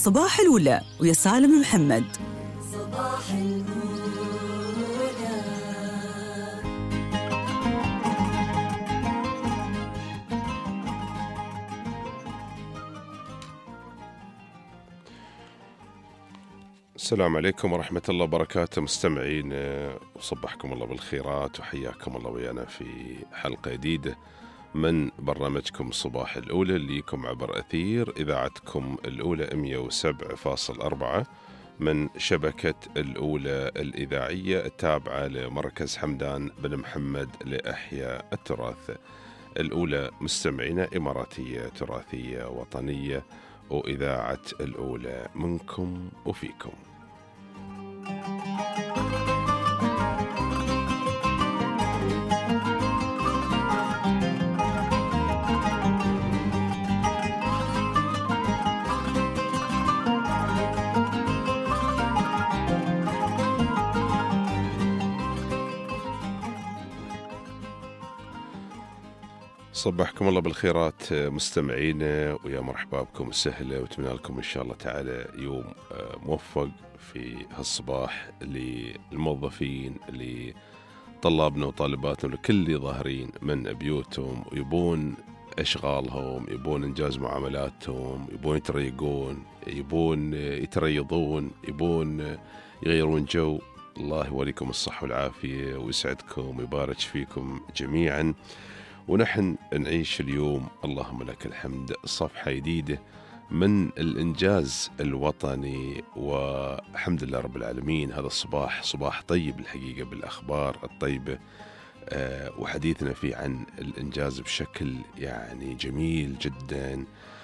صباح الأولى ويا سالم محمد. صباح الأولى. السلام عليكم ورحمة الله وبركاته مستمعين، وصبحكم الله بالخيرات وحياكم الله ويانا في حلقة جديدة من برنامجكم صباح الأولى اللي يكم عبر أثير إذاعتكم الأولى 107.4 من شبكة الأولى الإذاعية التابعة لمركز حمدان بن محمد لإحياء التراث. الأولى مستمعين إماراتية تراثية وطنية، وإذاعة الأولى منكم وفيكم. صبحكم الله بالخيرات مستمعينا، ويا مرحبا بكم وسهلا، واتمنى لكم إن شاء الله تعالى يوم موفق في هالصباح للموظفين، لطلابنا وطالباتنا، لكل اللي ظاهرين من بيوتهم ويبون أشغالهم، يبون إنجاز معاملاتهم، يبون يتريقون، يبون يتريضون، يبون يغيرون جو. الله يوليكم الصحة والعافية ويسعدكم ويبارك فيكم جميعا. ونحن نعيش اليوم اللهم لك الحمد صفحة جديدة من الإنجاز الوطني، والحمد لله رب العالمين. هذا الصباح صباح طيب الحقيقة بالأخبار الطيبة، وحديثنا فيه عن الإنجاز بشكل يعني جميل جدا،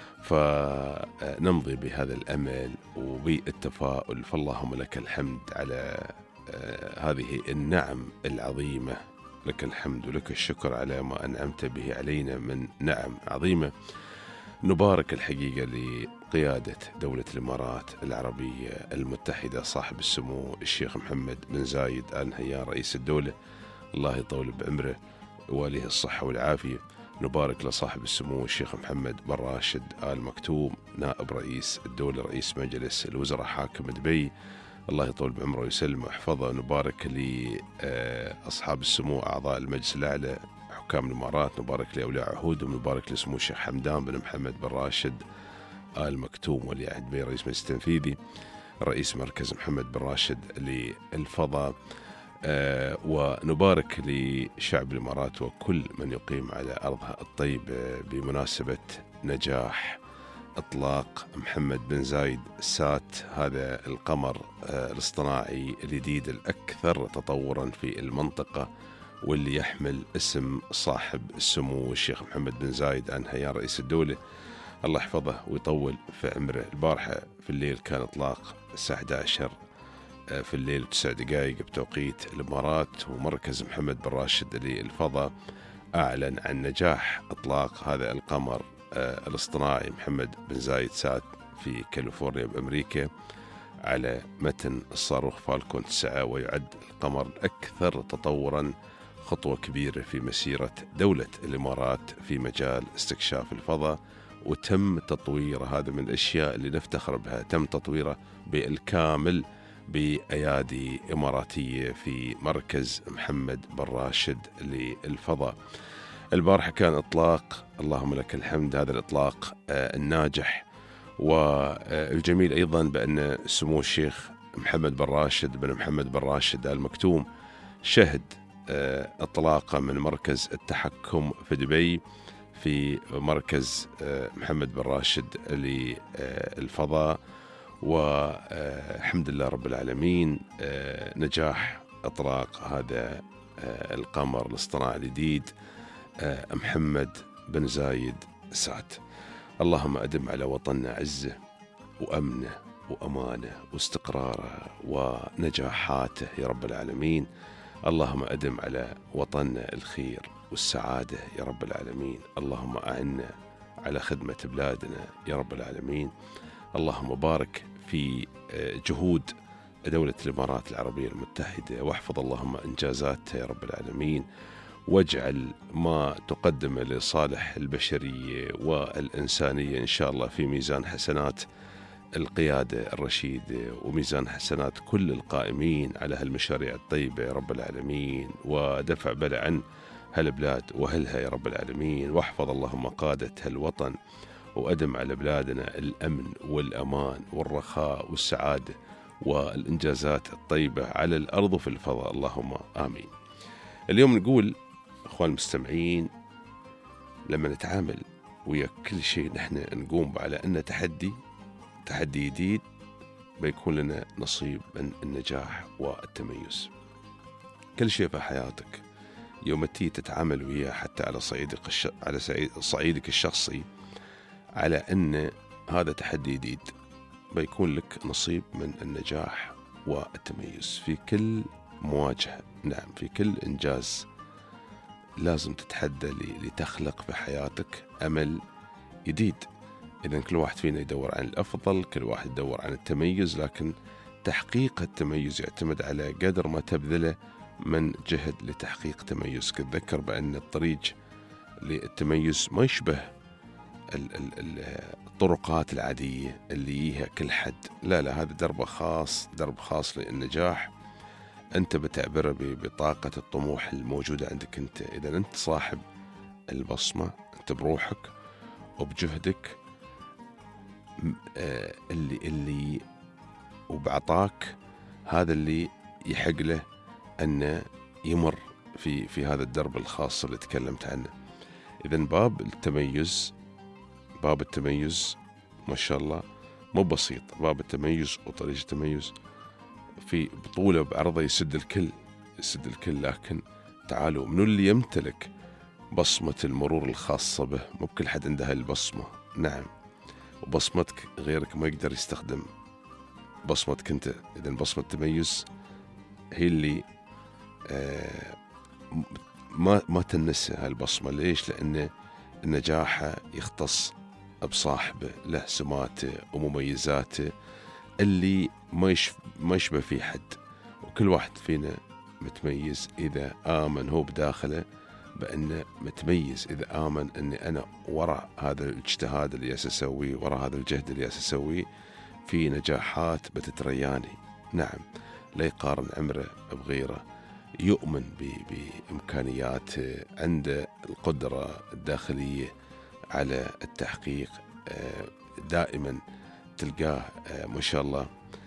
فنمضي بهذا الأمل وبالتفاؤل. فاللهم لك الحمد على هذه النعم العظيمة، لك الحمد ولك الشكر على ما أنعمت به علينا من نعم عظيمة. نبارك الحقيقة لقيادة دولة الإمارات العربية المتحدة صاحب السمو الشيخ محمد بن زايد آل نهيان رئيس الدولة، الله يطول بعمره ووليه الصحة والعافية. نبارك لصاحب السمو الشيخ محمد بن راشد آل مكتوم نائب رئيس الدولة رئيس مجلس الوزراء حاكم دبي، الله يطول بعمره ويسلمه ويحفظه. نبارك لأصحاب السمو أعضاء المجلس الأعلى حكام الإمارات، نبارك لأولياء عهودهم، نبارك لسمو الشيخ حمدان بن محمد بن راشد آل مكتوم ولي عهد دبي رئيس مجلس التنفيذي، رئيس مركز محمد بن راشد للفضاء، ونبارك لشعب الإمارات وكل من يقيم على أرضها الطيبة بمناسبة نجاح إطلاق محمد بن زايد سات، هذا القمر الاصطناعي الجديد الأكثر تطورا في المنطقة، واللي يحمل اسم صاحب السمو الشيخ محمد بن زايد آل نهيان رئيس الدولة، الله يحفظه ويطول في عمره. البارحة في الليل كان إطلاق الساعة 11 في الليل و9 دقائق بتوقيت الإمارات، ومركز محمد بن راشد للفضاء أعلن عن نجاح إطلاق هذا القمر الاصطناعي محمد بن زايد سات في كاليفورنيا بأمريكا على متن الصاروخ فالكون 9، ويعد القمر الأكثر تطورا، خطوة كبيرة في مسيرة دولة الإمارات في مجال استكشاف الفضاء. وتم تطويره، هذا من الأشياء اللي نفتخر بها، تم تطويره بالكامل بأيادي إماراتية في مركز محمد بن راشد للفضاء. البارحة كان إطلاق اللهم لك الحمد، هذا الإطلاق الناجح. والجميل أيضا بأن سمو الشيخ محمد بن راشد بن محمد بن راشد آل مكتوم شهد إطلاقه من مركز التحكم في دبي في مركز محمد بن راشد للفضاء، والحمد لله رب العالمين نجاح إطلاق هذا القمر الاصطناعي الجديد محمد بن زايد سات. اللهم أدم على وطننا عزه وأمنه وأمانه واستقراره ونجاحاته يا رب العالمين. اللهم أدم على وطننا الخير والسعادة يا رب العالمين. اللهم أعنا على خدمة بلادنا يا رب العالمين. اللهم بارك في جهود دولة الإمارات العربية المتحدة، واحفظ اللهم إنجازاتها يا رب العالمين، واجعل ما تقدم لصالح البشرية والإنسانية إن شاء الله في ميزان حسنات القيادة الرشيدة وميزان حسنات كل القائمين على هالمشاريع الطيبة يا رب العالمين، ودفع بلا عن هالبلاد وأهلها يا رب العالمين، واحفظ اللهم قادة هالوطن، وأدم على بلادنا الأمن والأمان والرخاء والسعادة والإنجازات الطيبة على الأرض وفي الفضاء، اللهم آمين. اليوم نقول أخوان المستمعين، لما نتعامل ويا كل شيء نحن نقوم على أنه تحدي جديد، بيكون لنا نصيب من النجاح والتميز. كل شيء في حياتك يوم تي تتعامل وياه حتى على صعيدك الشخصي على أن هذا تحدي جديد، بيكون لك نصيب من النجاح والتميز في كل مواجهة. نعم، في كل إنجاز لازم تتحدى لتخلق في حياتك أمل جديد. إذن كل واحد فينا يدور عن الأفضل، كل واحد يدور عن التميز، لكن تحقيق التميز يعتمد على قدر ما تبذله من جهد لتحقيق تميز. تذكر بأن الطريق للتميز ما يشبه الطرقات العادية اللي ييها كل حد، لا هذا درب خاص للنجاح. أنت بتعبره بطاقة الطموح الموجودة عندك أنت. إذا أنت صاحب البصمة، أنت بروحك وبجهدك اللي وبعطاك، هذا اللي يحق له أن يمر في هذا الدرب الخاص اللي تكلمت عنه. إذن باب التميز ما شاء الله مو بسيط. باب التميز وطريق التميز في بطولة بعرضه يسد الكل. لكن تعالوا، منو اللي يمتلك بصمة المرور الخاصة به؟ مو بكل حد عنده هالبصمة. نعم، وبصمتك غيرك ما يقدر يستخدم بصمتك انت. إذن بصمة التميز هي اللي ما تنسى هالبصمة. ليش؟ لأن النجاح يختص بصاحبه، له سماته ومميزاته اللي ما يشبه في حد. وكل واحد فينا متميز إذا آمن هو بداخله بأنه متميز، إذا آمن أني أنا وراء هذا الاجتهاد اللي أسويه، وراء هذا الجهد اللي أسويه، في نجاحات بتترياني. نعم، لا يقارن عمره بغيره، يؤمن بإمكانياته، عنده القدرة الداخلية على التحقيق. دائما تلقاه ما شاء الله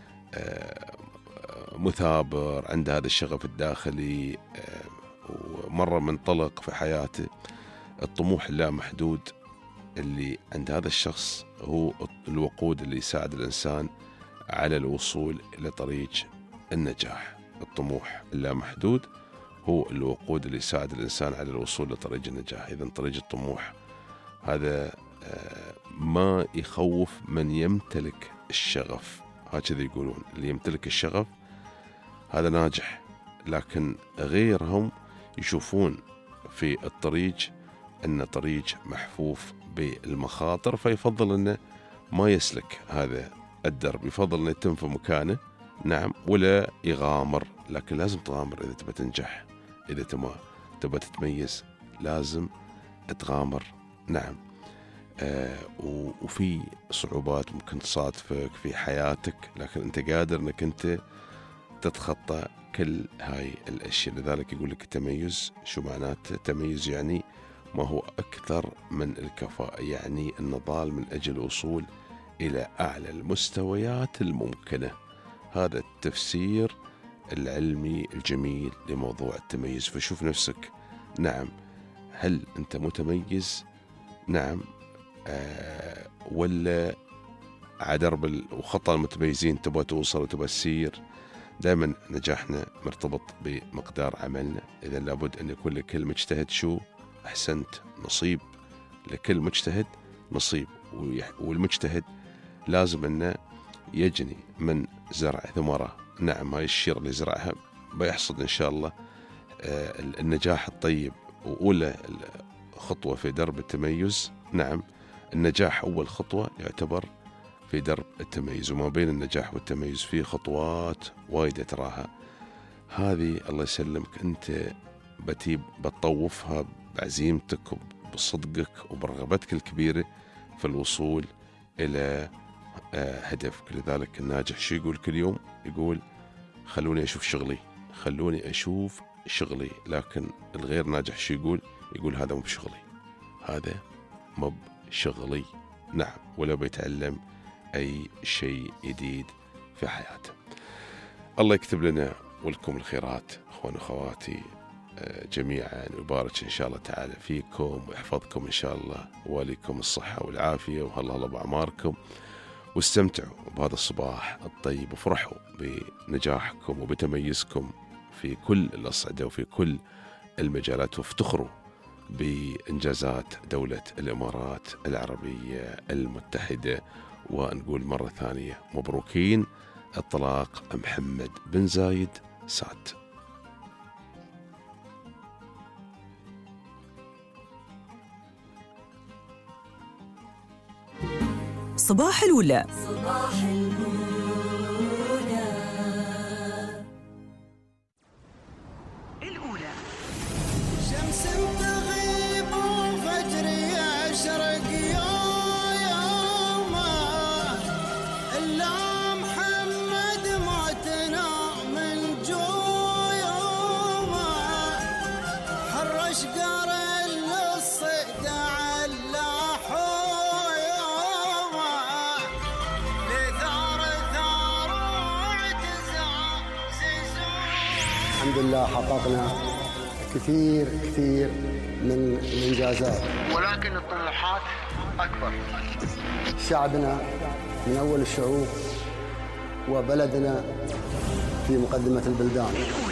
مثابر، عنده هذا الشغف الداخلي، ومرة منطلق في حياته. الطموح اللامحدود اللي عند هذا الشخص هو الوقود اللي يساعد الإنسان على الوصول إلى طريق النجاح. الطموح اللامحدود هو الوقود اللي يساعد الإنسان على الوصول لطريق النجاح. إذن طريق الطموح هذا ما يخوف من يمتلك الشغف. هكذا يقولون، اللي يمتلك الشغف هذا ناجح. لكن غيرهم يشوفون في الطريق أن طريق محفوف بالمخاطر، فيفضل أنه ما يسلك هذا الدرب، يفضل أنه يتم في مكانه. نعم، ولا يغامر. لكن لازم تغامر إذا تبى تنجح، إذا تبى تتميز لازم تغامر. نعم، وفي صعوبات ممكن تصادفك في حياتك، لكن أنت قادر أنك أنت تتخطى كل هاي الأشياء. لذلك يقول لك التميز شو معناته؟ التميز يعني ما هو أكثر من الكفاءة، يعني النضال من أجل الوصول إلى أعلى المستويات الممكنة. هذا التفسير العلمي الجميل لموضوع التميز. فشوف نفسك، نعم، هل أنت متميز؟ نعم، ولا عدرب وخطأ المتميزين تبغى توصل وتبغى تسير؟ دائما نجاحنا مرتبط بمقدار عملنا. إذا لابد أن يكون لكل مجتهد شو؟ أحسنت، نصيب. لكل مجتهد نصيب، والمجتهد لازم أنه يجني من زرع ثمرة. نعم، هاي الشيرة اللي زرعها بيحصد إن شاء الله النجاح الطيب. وأولى خطوة في درب التميز، نعم، النجاح أول خطوة يعتبر في درب التميز. وما بين النجاح والتميز في خطوات وايدة تراها. هذه الله يسلمك أنت بتطوفها بعزيمتك وبصدقك وبرغبتك الكبيرة في الوصول إلى هدفك. لذلك الناجح شو يقول كل يوم؟ يقول خلوني أشوف شغلي، خلوني أشوف شغلي. لكن الغير ناجح شو يقول؟ يقول هذا مو بشغلي، هذا مو بشغلي. نعم، ولو بيتعلم أي شيء جديد في حياته. الله يكتب لنا ولكم الخيرات أخوان وأخواتي جميعا، ويبارك إن شاء الله تعالى فيكم ويحفظكم إن شاء الله، ووليكم الصحة والعافية وهلا بأعماركم، واستمتعوا بهذا الصباح الطيب وفرحوا بنجاحكم وبتميزكم في كل الأصعدة وفي كل المجالات، وافتخروا بإنجازات دولة الإمارات العربية المتحدة. ونقول مرة ثانية مبروكين الطلاق محمد بن زايد سات. صباح الأولى. صباح الأولى. شمس تغيب وفجر يشرق يومه، إلا محمد ما تنام من جيومه، حرش قرن للصيد على حيومه، لثار ثار واعتزاز زيزومه. الحمد لله حققنا كثير من الإنجازات، ولكن الطموحات أكبر. شعبنا من أول الشعوب وبلدنا في مقدمة البلدان.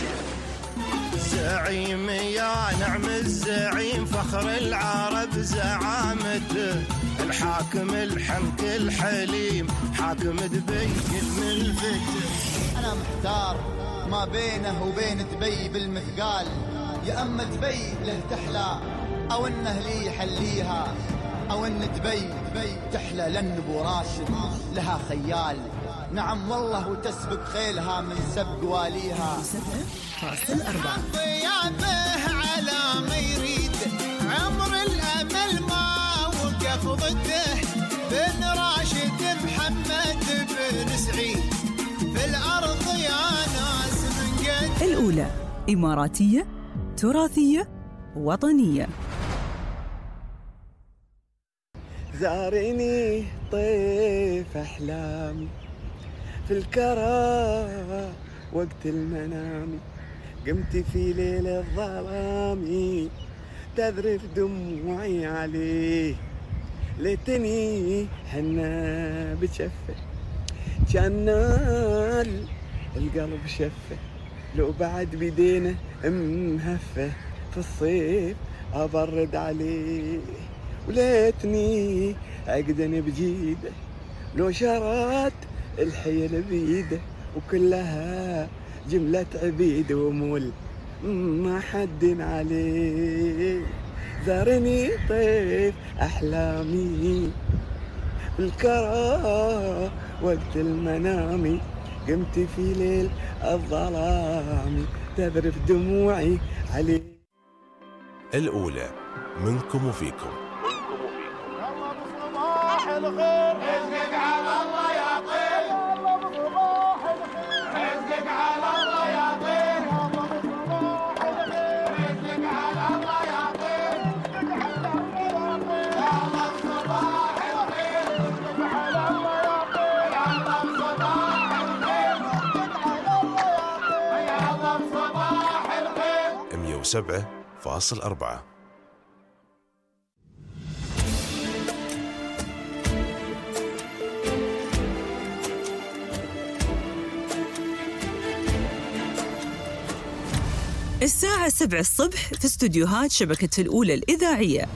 زعيم يا نعم الزعيم، فخر العرب زعامته، الحاكم الحنك الحليم، حاكم دبي الملفت. أنا محتار ما بينه وبين دبي بالمثقال، يا أما دبي له تحلى أو إنه لي يحليها، أو إن دبي تحلى لأن أبو راشد لها خيال. نعم والله وتسبق خيلها من سبق واليها. 7.4 ضيافه على ما يريد، عمر الأمل ما وقف ضده، بن راشد محمد بن سعيد في الأرض يا ناس من قد. الأولى إماراتية تراثية وطنية. زارني طيف أحلامي في الكرى وقت المنام، قمت في ليل الظلام تذرف دموعي عليه، ليتني حنا بشفه كان القلب شفه، لو بعد بدينا مهفه في الصيف أبرد عليه، وليتني أقدن بجيده لو شرات الحيل بيده، وكلها جملة عبيد ومول ما حد عليه. زارني طيف أحلامي بالكرى وقت المنام، قمت في ليل الظلام تذرف دموعي عليه. الأولى منكم وفيكم. صباح الخير، رزقك على الله يا طير، رزقك على الله يا طير، رزقك على الله يا طير، يا الله صباح الخير، رزقك على الله يا طير، يا الله صباح الخير، رزقك على الله يا طير، يا الله صباح الخير. 107.4 الساعة 7 الصبح في استوديوهات شبكة الأولى الإذاعية.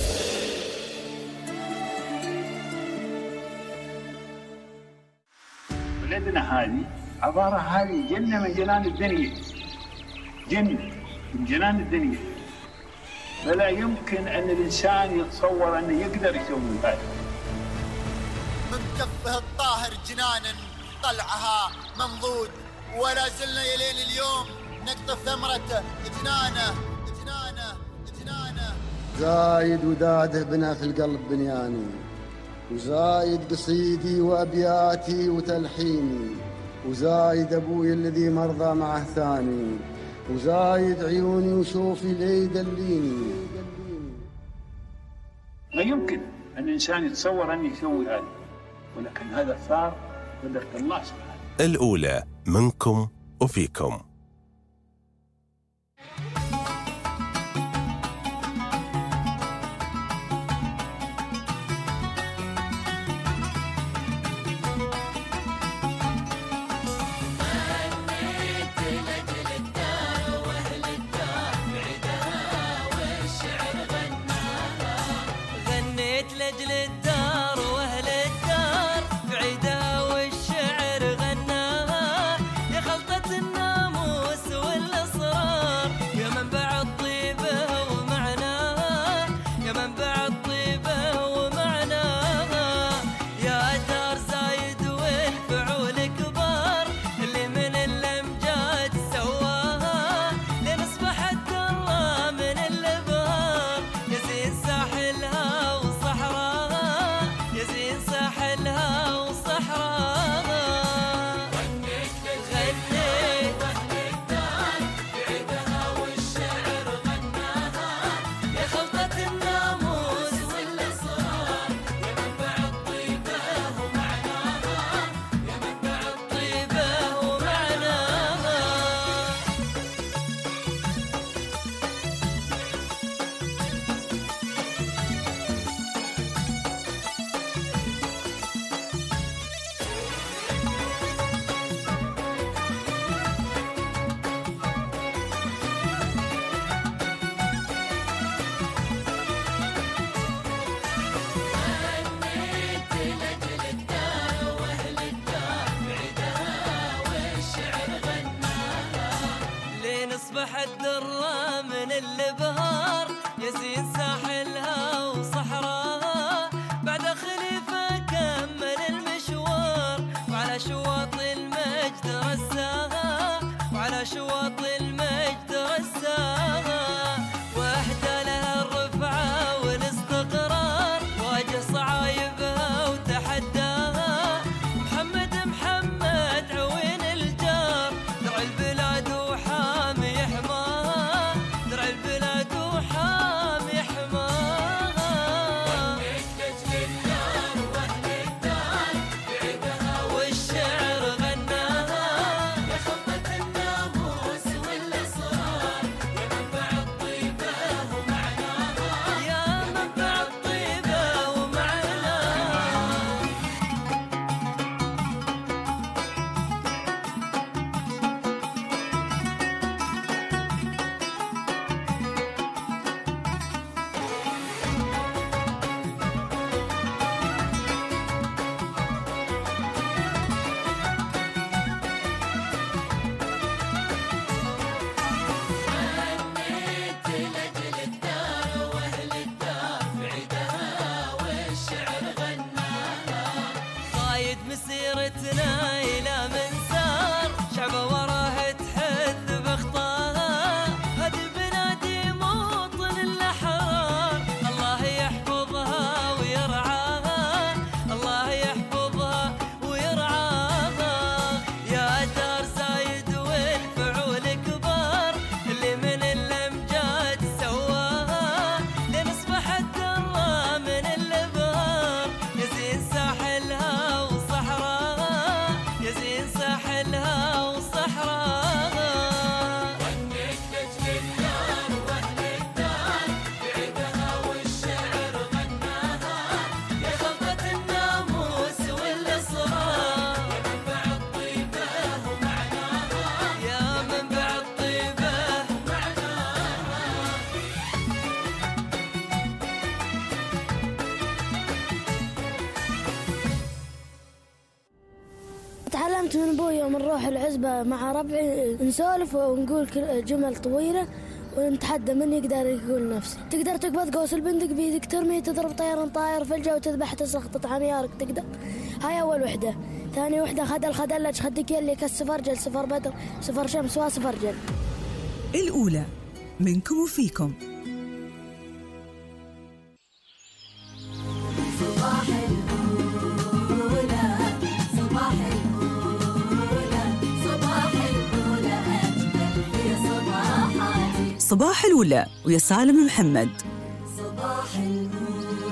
بلدنا هذه عبارة هذه جنة من جنان الدنيا، جنة من جنان الدنيا، فلا يمكن أن الإنسان يتصور أنه يقدر يسوي هذا. من كفه الطاهر جنانا طلعها منضود، ولا زلنا يلين اليوم نقطف ثمرته جنانه جنانه جنانه. زايد وداده بنا في القلب بنياني، وزايد قصيدي وأبياتي وتلحيني، وزايد أبوي الذي مرضى معه ثاني، وزايد عيوني وشوفي لي يدليني. ما يمكن أن الإنسان يتصور أن يسوي هذا، ولكن هذا صار قدرة الله سبحانه. الأولى منكم وفيكم. لأجل الدار وأهل الدار بعيدها والشعر غناها، يا خلطة الناموس والأسرار، يا منبع الطيبة ومعناها، يا منبع الطيبة ومعناها، يا دار زايد والفعول كبار اللي من الأمجاد سواها، لين أصبحت الله من الإبهار، يزين ساحلها يزين ساحلها وصحراها. غنيت وأهل الدار بعيدها والشعر غناها، يا خلطة الناموس والأسرار، يا منبع الطيبة ومعناها، يا منبع الطيبة ومعناها. أصبحت درة من البهار، يزين ساحلها وصحراها، بعد خليفة كمل المشوار، وعلى شواط المجد رساها، وعلى شواط المجد رساها، وأهدى لها الرفعة والاستقرار، واجه صعايبها وتحداها، محمد عوين الجار، درع البلاد وحامي حماها، درع البلاد وحامي حماها. غنيت لأجل الدار وأهل الدار بعيدها والشعر غناها، يا خلطة الناموس والأسرار، يا منبع الطيبة ومعناها، يا منبع الطيبة ومعناها. قايد مسيرتنا إلى منسار، شعبه وراه تحث بخطاها، هذه بلادي موطن الأحرار، الله يحفظها ويرعاها، الله يحفظها ويرعاها، يا دار زايد والفعول كبار اللي من الأمجاد سواها، لين أصبحت الله من الإبهار، يزين ساحلها وصحراها، يزين ساحلها وصحراها. غنيت لأجل الدار وأهل الدار بعيدها والشعر غناها، يا خلطة الناموس والأسرار، يا منبع الطيبة ومعناها، يا منبع الطيبة ومعناها. تعلمت من ابوي يوم نروح العزبة مع ربعي نسولف ونقول جمل طويلة ونتحدى من يقدر يقول نفسه. تقدر تقبض قوس البندق بيدك، ترمي تضرب طيران طاير في الجو، تذبح تسقط عميارك تقدر. هاي أول وحدة. ثاني وحدة خدلج خدك يلي كالسفر جل، سفر بدر، سفر شمس وسفر جل. الأولى منكم وفيكم. صباح الأولى. صباح الأولى ويا سالم محمد. صباح الأولى.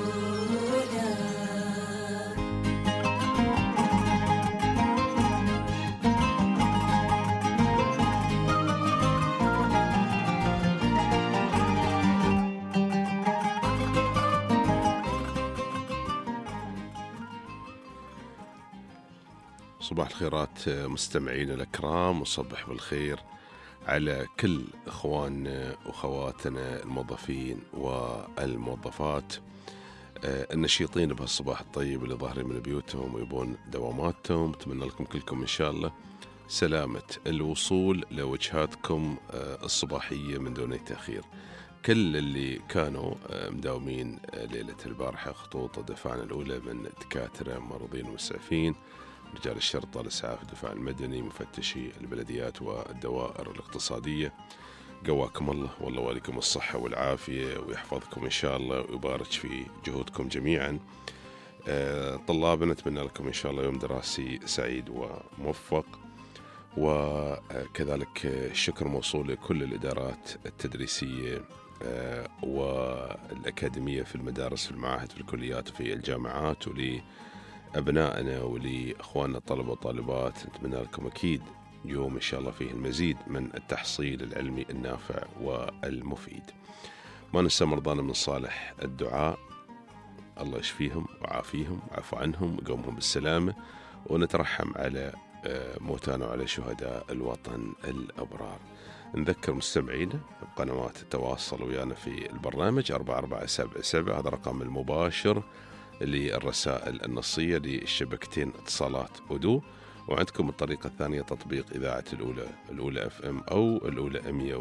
صباح الخيرات مستمعين الأكرام، وصبح بالخير على كل إخواننا وخواتنا الموظفين والموظفات النشيطين بهالصباح الطيب اللي ظاهرين من بيوتهم ويبون دواماتهم. أتمنى لكم كلكم إن شاء الله سلامة الوصول لوجهاتكم الصباحية من دون تأخير. كل اللي كانوا مداومين ليلة البارحة خطوط الدفاعنا الأولى من دكاترة مرضين ومسعفين، رجال الشرطة، الإسعاف، الدفاع المدني، مفتشي البلديات والدوائر الاقتصادية، قواكم الله والله واليكم الصحة والعافية ويحفظكم إن شاء الله ويبارك في جهودكم جميعا. طلابنا نتمنى لكم إن شاء الله يوم دراسي سعيد وموفق، وكذلك الشكر موصول لكل الإدارات التدريسية والأكاديمية في المدارس، في المعاهد، في الكليات، وفي الجامعات، أبنائنا ولأخواننا الطلبة والطالبات. نتمنى لكم أكيد يوم إن شاء الله فيه المزيد من التحصيل العلمي النافع والمفيد. ما ننسى مرضانا من صالح الدعاء، الله يشفيهم وعافيهم وعفو عنهم ويقومهم بالسلامة، ونترحم على موتانا وعلى شهداء الوطن الأبرار. نذكر مستمعينا بقنوات التواصل ويانا في البرنامج 4477، هذا رقم المباشر للرسائل النصية للشبكتين اتصالات ودو، وعندكم الطريقة الثانية تطبيق إذاعة الأولى FM أو الأولى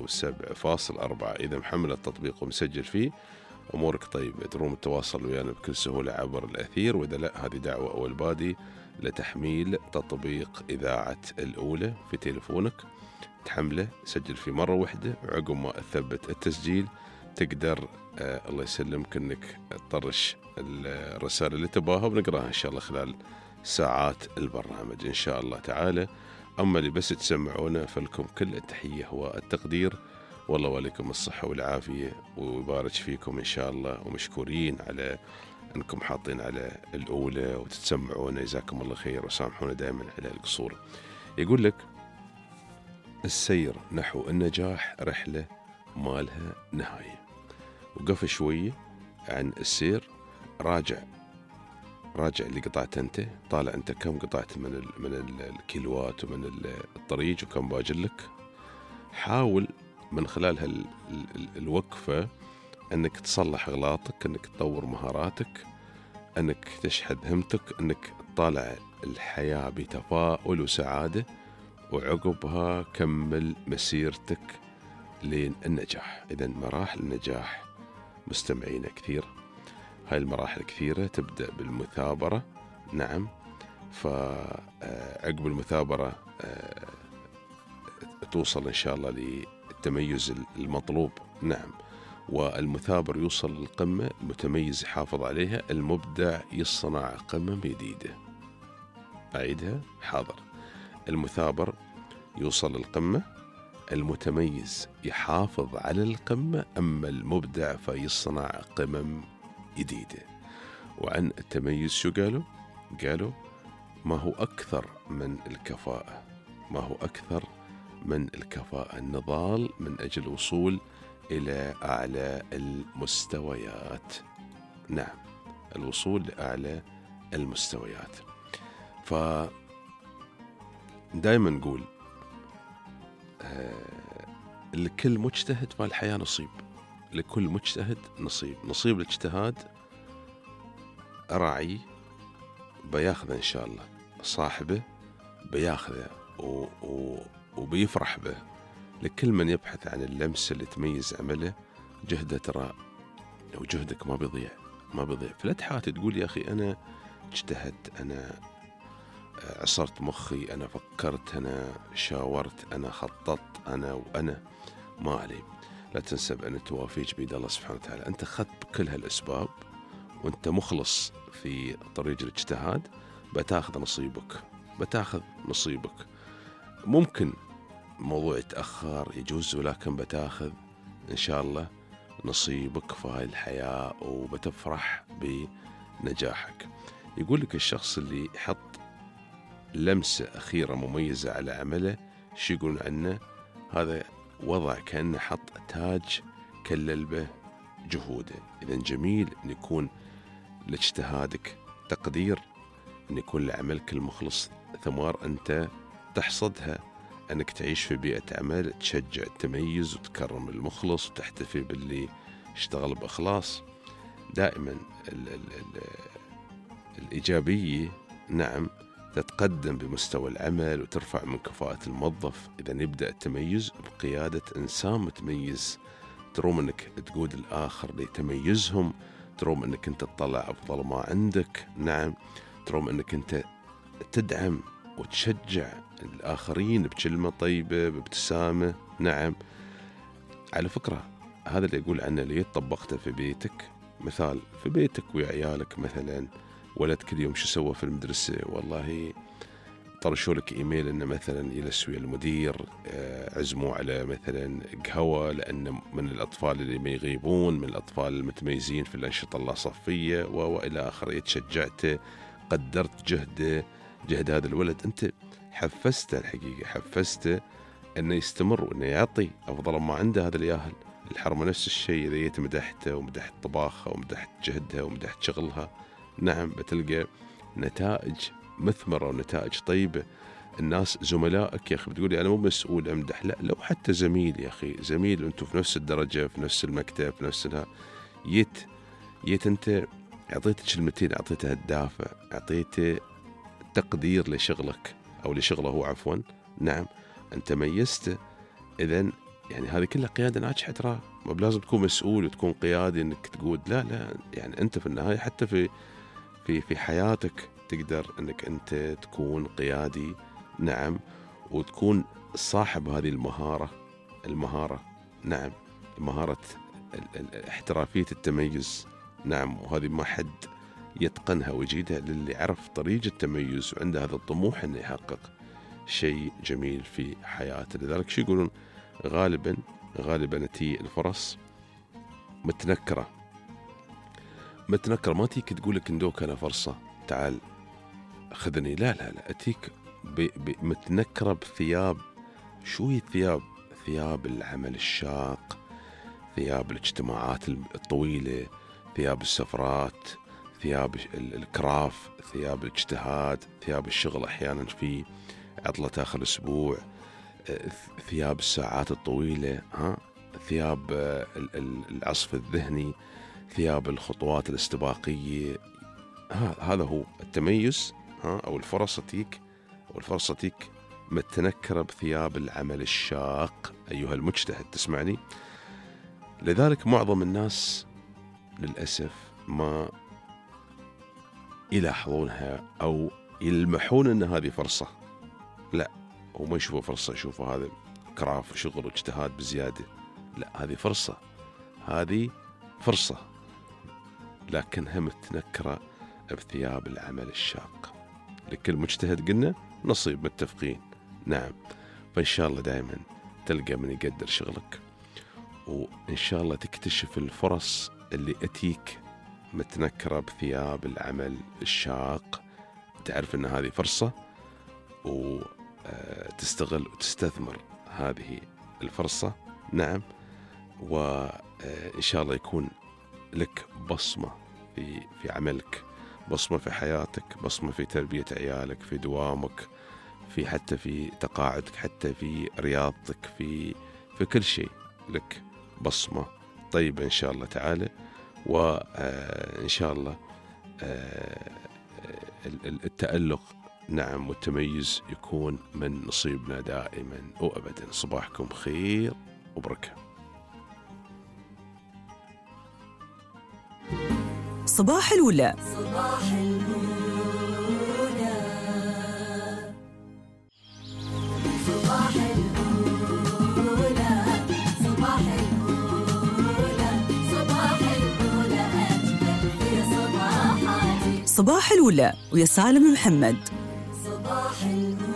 107.4. إذا محمل التطبيق ومسجل فيه أمورك طيبة، تروم التواصل ويانا بكل سهولة عبر الأثير. وإذا لا، هذه دعوة أول بادي لتحميل تطبيق إذاعة الأولى في تليفونك، تحمله، سجل فيه مرة واحدة، وعقب ما أثبت التسجيل تقدر الله يسلمك انك تطرش الرسالة اللي تباها ونقراها ان شاء الله خلال ساعات البرنامج ان شاء الله تعالى. اما اللي بس تسمعونا فلكم كل التحية والتقدير، والله ولكم الصحة والعافية ويبارك فيكم ان شاء الله، ومشكورين على انكم حاطين على الاولى وتتسمعونا، جزاكم الله خير وسامحونا دائما على القصور. يقول لك السير نحو النجاح رحلة ما لها نهاية. وقف شوية عن السير، راجع اللي قطعت أنت، طالع أنت كم قطعت من الكيلوات ومن الطريق وكم باجلك. حاول من خلال الوقفة أنك تصلح أغلاطك، أنك تطور مهاراتك، أنك تشحذ همتك، أنك تطالع الحياة بتفاؤل وسعادة، وعقبها كمل مسيرتك لين النجاح. إذن مراحل النجاح مستمعين كثير، هاي المراحل كثيرة. تبدأ بالمثابرة، نعم، فعقب المثابرة توصل إن شاء الله للتميز المطلوب، نعم، والمثابر يوصل للقمة، المتميز يحافظ عليها، المبدع يصنع قمة جديدة. أعيدها، حاضر، المثابر يوصل للقمة، المتميز يحافظ على القمة، أما المبدع فيصنع قمم جديدة. وعن التميز شو قالوا ما هو أكثر من الكفاءة، ما هو أكثر من الكفاءة، النضال من أجل الوصول إلى أعلى المستويات، نعم، الوصول لأعلى المستويات. دائما نقول لكل مجتهد في الحياة نصيب، لكل مجتهد نصيب الاجتهاد راعي بياخذه إن شاء الله، صاحبه بياخذه وبيفرح به. لكل من يبحث عن اللمسة اللي تميز عمله جهده ترى، وجهدك ما بيضيع. فلا تحاتي تقول يا أخي أنا اجتهدت، أنا عصرت مخي، أنا فكرت، أنا شاورت، أنا خططت، أنا ما علي. لا تنسى بأن توافيج بيد الله سبحانه وتعالى. أنت أخذت كل هالأسباب وأنت مخلص في طريق الاجتهاد، بتاخذ نصيبك. ممكن موضوع يتأخر يجوز، ولكن بتاخذ إن شاء الله نصيبك في هاي الحياة وبتفرح بنجاحك. يقول لك الشخص اللي يحط لمسة أخيرة مميزة على عمله، شو يقولون عنه؟ هذا وضع كأنه حط تاج كلل به جهوده. إذن جميل أن يكون لاجتهادك تقدير، أن يكون لعملك المخلص ثمار أنت تحصدها، أنك تعيش في بيئة عمل تشجع التميز وتكرم المخلص وتحتفي باللي اشتغل بإخلاص. دائما الإيجابية نعم تتقدم بمستوى العمل وترفع من كفاءة الموظف. إذا يبدأ التميز بقيادة إنسان متميز، تروم أنك تقود الآخر لتميزهم، تروم أنك أنت تطلع أفضل ما عندك، نعم تروم أنك أنت تدعم وتشجع الآخرين بكلمة طيبة بابتسامة. نعم على فكرة هذا اللي يقول عنه اللي طبقته في بيتك، مثال في بيتك ويا عيالك، مثلا ولد كل يوم شو سوى في المدرسة، والله طرشوا لك إيميل إنه مثلا يجلس ويا المدير، عزموا على مثلا قهوة لأن من الأطفال اللي ما يغيبون، من الأطفال المتميزين في الأنشطة اللاصفية وإلى آخره. يتشجعته، قدرت جهد هذا الولد، أنت حفزته، الحقيقة حفزته أنه يستمر وأنه يعطي أفضل ما عنده. هذا الياهل الحرمة نفس الشيء، إذا مدحته ومدحت طباخها ومدحت جهدها ومدحت شغلها، نعم بتلقى نتائج مثمرة ونتائج طيبة. الناس زملائك يا أخي بتقولي أنا مو مسؤول أمدح، لا لو حتى زميل يا أخي، زميل وأنتوا في نفس الدرجة في نفس المكتب في نفس أنت أعطيته كلمتين، أعطيته الدافع، أعطيته تقدير لشغلك أو لشغله هو عفوا، نعم أنت ميزته. إذن يعني هذه كلها قيادة ناجحة، ترى ما بلازم تكون مسؤول وتكون قيادي انك تقود، لا يعني انت في النهاية حتى في حياتك تقدر انك انت تكون قيادي، نعم، وتكون صاحب هذه المهارة، نعم، مهارة احترافية التميز، نعم، وهذه ما حد يتقنها ويجيدها للي عرف طريق التميز وعنده هذا الطموح انه يحقق شيء جميل في حياته. لذلك شو يقولون؟ غالبا تي الفرص متنكرة، ما تيك تقولك اندوك أنا فرصة تعال خذني، لا أتيك متنكرة بثياب، شو هي ثياب العمل الشاق، ثياب الاجتماعات الطويلة، ثياب السفرات، ثياب الكراف، ثياب الاجتهاد، ثياب الشغل أحيانا في عطلة آخر الأسبوع، ثياب الساعات الطويلة، ثياب العصف الذهني، ثياب الخطوات الاستباقية. هذا هو التميز، أو الفرصة تيك متنكرة بثياب العمل الشاق أيها المجتهد تسمعني. لذلك معظم الناس للأسف ما يلاحظونها أو يلمحون أن هذه فرصة، لا، وما يشوفوا فرصة، يشوفوا هذا كراف وشغل واجتهاد بزيادة، لا هذه فرصة لكنها متنكرة بثياب العمل الشاق. لكل مجتهد قلنا نصيب، متفقين، نعم. فإن شاء الله دائما تلقى من يقدر شغلك، وإن شاء الله تكتشف الفرص اللي أتيك متنكرة بثياب العمل الشاق، تعرف أن هذه فرصة وتستغل وتستثمر هذه الفرصة، نعم. وإن شاء الله يكون لك بصمة في عملك، بصمة في حياتك، بصمة في تربية عيالك، في دوامك، حتى في تقاعدك، حتى في رياضتك، في كل شيء لك بصمة طيبة إن شاء الله تعالى. وإن شاء الله التألق، نعم، والتميز يكون من نصيبنا دائما وأبدا. صباحكم خير وبركة. صباح الولاء. صباح الولاء. صباح الولاء. صباح الولاء. صباح الولاء أجمل في صباحاتي. صباح الولاء ويا سالم محمد. صباح الولاء.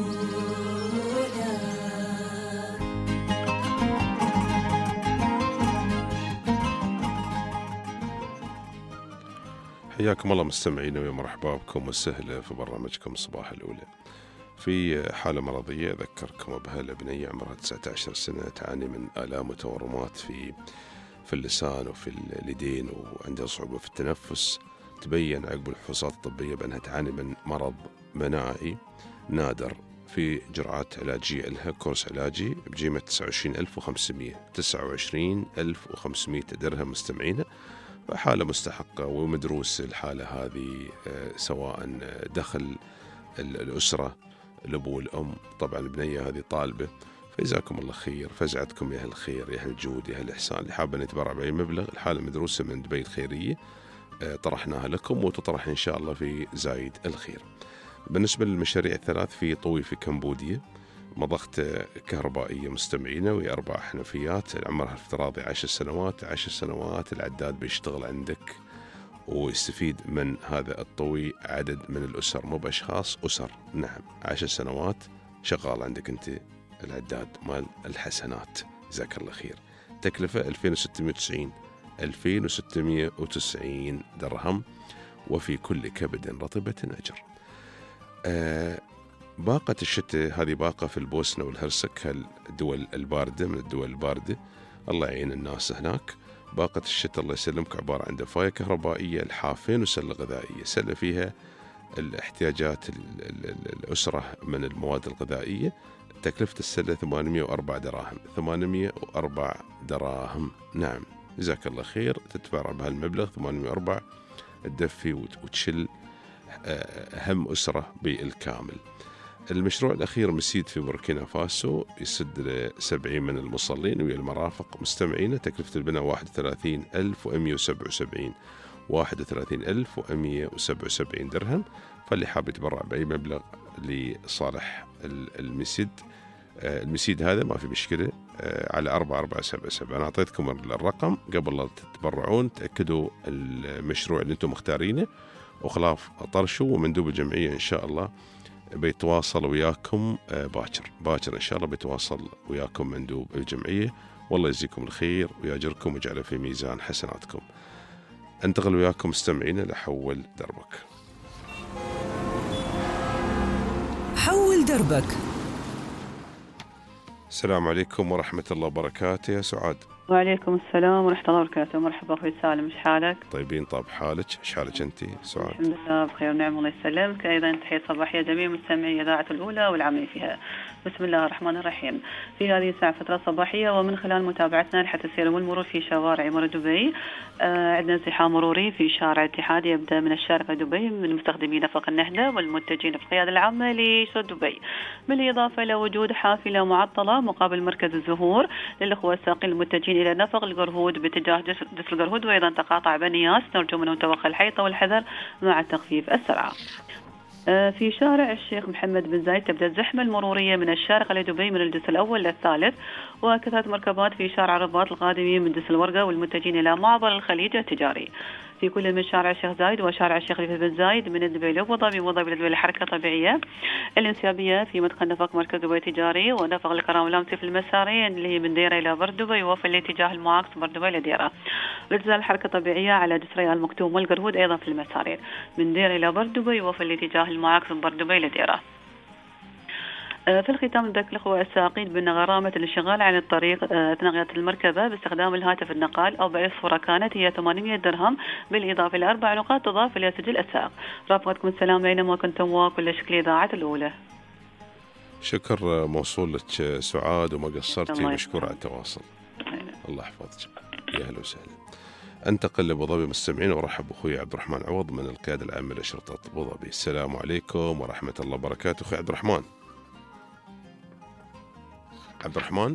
حياكم الله مستمعينا ومرحبا بكم وسهلا في برنامجكم الصباح الأولى. في حالة مرضية أذكركم بها البنية عمرها 19 سنة تعاني من آلام وتورمات في اللسان وفي اليدين وعندها صعوبة في التنفس. تبين عقب الفحوصات الطبية بأنها تعاني من مرض مناعي نادر. في جرعات علاجية لها كورس علاجي بقيمة 29,500 درهم مستمعينا. حالة مستحقة ومدروس الحالة هذه سواء دخل الأسرة الأبو والأم. طبعا البنية هذه طالبة، فجزاكم الله خير، فزعتكم يا أهل الخير يا أهل الجود يا أهل الإحسان. اللي حابة نتبرع بأي مبلغ الحالة مدروسة من دبي الخيرية، طرحناها لكم وتطرح إن شاء الله في زايد الخير. بالنسبة للمشاريع الثلاث في طوي في كمبوديا مضخة كهربائية مستمعينة وهي 4 حنفيات عمرها الافتراضي 10 سنوات. 10 سنوات العداد بيشتغل عندك ويستفيد من هذا الطوي عدد من الأسر، مو بأشخاص، أسر. نعم 10 سنوات شغال عندك أنت العداد مال الحسنات. جزاك الله خير. تكلفة 2690 درهم، وفي كل كبد رطبة أجر. باقة الشتاء هذه باقة في البوسنة والهرسك، الدول الباردة من الدول الباردة، الله يعين الناس هناك. باقة الشتاء الله يسلمك عبارة عن دفاية كهربائية، لحافين وسلة غذائية. سلة فيها الاحتياجات الأسرة من المواد الغذائية. تكلفة السلة 804 دراهم. 804 دراهم. نعم جزاك الله خير. تتبرع بهالمبلغ 804 تدفي وتشل هم أسرة بالكامل. المشروع الأخير مسيد في بوركينا فاسو يسد 70 من المصلين ويا المرافق مستمعين. تكلفة البناء 31,177 31,177 درهم. فاللي حاب يتبرع بأي مبلغ لصالح المسيد، المسيد هذا ما في مشكلة، على 4477. أنا أعطيتكم الرقم قبل لا تتبرعون، تأكدوا المشروع اللي أنتم مختارينه وخلاف طرشوا، ومندوب الجمعية إن شاء الله بيتواصل وياكم باكر إن شاء الله بيتواصل وياكم مندوب الجمعية. والله يجزيكم الخير ويأجركم ويجعله في ميزان حسناتكم. انتقل وياكم مستمعين لحول دربك. حول دربك. السلام عليكم ورحمة الله وبركاته يا سعاد. وعليكم السلام ورحمة الله وبركاته. مرحبا أخوي سالم، إيش حالك؟ طيبين طاب حالك، إيش حالك أنت سعاد؟ الحمد لله بخير ونعم الله يسلمك. أيضا تحية صباحية جميع مستمعي إذاعة الأولى والعاملين فيها. بسم الله الرحمن الرحيم. في هذه الساعة فترة صباحية ومن خلال متابعتنا لحتى السير والمرور في شوارع مر دبي، عندنا ازدحام مروري في شارع الاتحاد يبدأ من الشارقة دبي من مستخدمي نفق النهدة والمتجهين في القيادة العامة لسود دبي، بالإضافة إلى وجود حافلة معطلة مقابل مركز الزهور للأخوة الساقين المتجهين إلى نفق القرهود باتجاه جسر القرهود، وأيضا تقاطع بنياس نرجو منهم توخي الحيطة والحذر مع تخفيف السرعة. في شارع الشيخ محمد بن زايد تبدأ الزحمة المرورية من الشارقة لدبي من الجسر الأول للثالث، وكثرة مركبات في شارع الرباط القادمين من جسر الورقة والمتجهين إلى معبر الخليج التجاري. في كل من شارع الشيخ زايد وشارع الشيخ خليفة بن زايد من دبي لأبو ظبي وظبي لدبي الحركة طبيعية. الانسيابية في مدخل نفق مركز دبي التجاري ونفق الكرام واللامسي في المسارين اللي هي من ديرة إلى بردبي وفي الاتجاه المعاكس بردبي لديرة. الإجزاء الحركة طبيعية على جسري المكتوم والقرهود أيضا في المسارين من ديرة إلى بردبي وفي الاتجاه المعاكس بردبي لديرة. في الختام نذكر الأخوة السائقين بأن غرامة الانشغال عن الطريق أثناء قيادة المركبة باستخدام الهاتف النقال أو بأي صورة كانت هي 800 درهم، بالإضافة إلى 4 نقاط تضاف إلى سجل السائق. رافقتكم السلام أينما كنتم وكل شكل إذاعة الأولى. شكر موصول لك سعاد وما قصرتي، مشكور على التواصل. الله يحفظك، يا أهلا وسهلا. انتقل لأبو ظبي مستمعين وارحب بأخوي عبد الرحمن عوض من القيادة العامة لشرطة أبو ظبي. السلام عليكم ورحمة الله وبركاته. أخوي عبد الرحمن. عبد الرحمن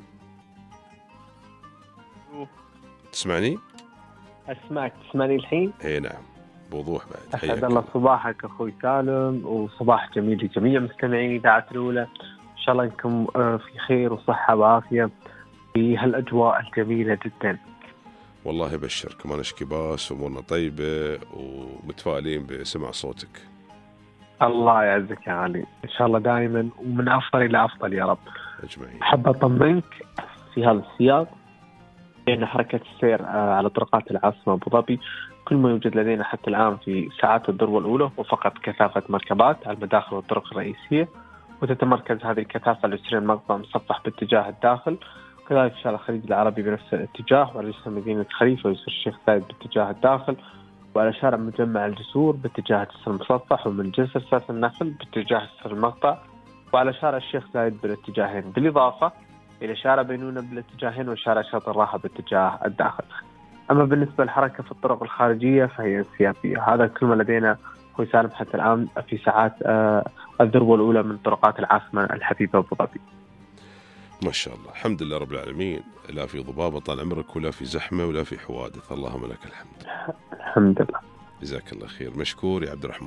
تسمعني؟ أسمعك. تسمعني الحين؟ اي نعم بوضوح بعد. أسعد الله صباحك أخوي سالم، وصباح جميل لجميع مستمعين إذاعة الأولى. إن شاء الله أنكم في خير وصحة وعافية في هالأجواء الجميلة جدا. والله يبشرك، ما نشكي باس، أمورنا طيبة ومتفائلين بسمع صوتك. الله يعزك يا علي، إن شاء الله دائما ومن أفضل إلى أفضل يا رب. أجمعين. أحب أطمنك في هذا السياق بأن حركة السير على طرقات العاصمة أبو ظبي كل ما يوجد لدينا حتى الآن في ساعات الذروة الأولى وفقط كثافة مركبات على المداخل والطرق الرئيسية، وتتمركز هذه الكثافة على 20 مقطع مصفح باتجاه الداخل، كذلك في شارع الخليج العربي بنفس الاتجاه، وعلى جسر مدينة خليفة وجسر الشيخ زايد باتجاه الداخل، وعلى شارع مجمع الجسور باتجاه جسر المصفح، ومن جسر ساس النخل باتجاه جسر المقطع، وعلى شارع الشيخ زايد بالاتجاهين، بالإضافة إلى شارع بينونة بالاتجاهين وشارع شاطئ الراحة باتجاه الداخل. أما بالنسبة للحركة في الطرق الخارجية فهي انسيابية. هذا كل ما لدينا أخوي سالم حتى الآن في ساعات الذروة الأولى من طرقات العاصمة الحبيبة أبو ظبي. ما شاء الله، الحمد لله رب العالمين، لا في ضبابة طال عمرك ولا في زحمة ولا في حوادث، اللهم لك الحمد. الحمد لله، جزاك الله خير. مشكور يا عبد الرحمن.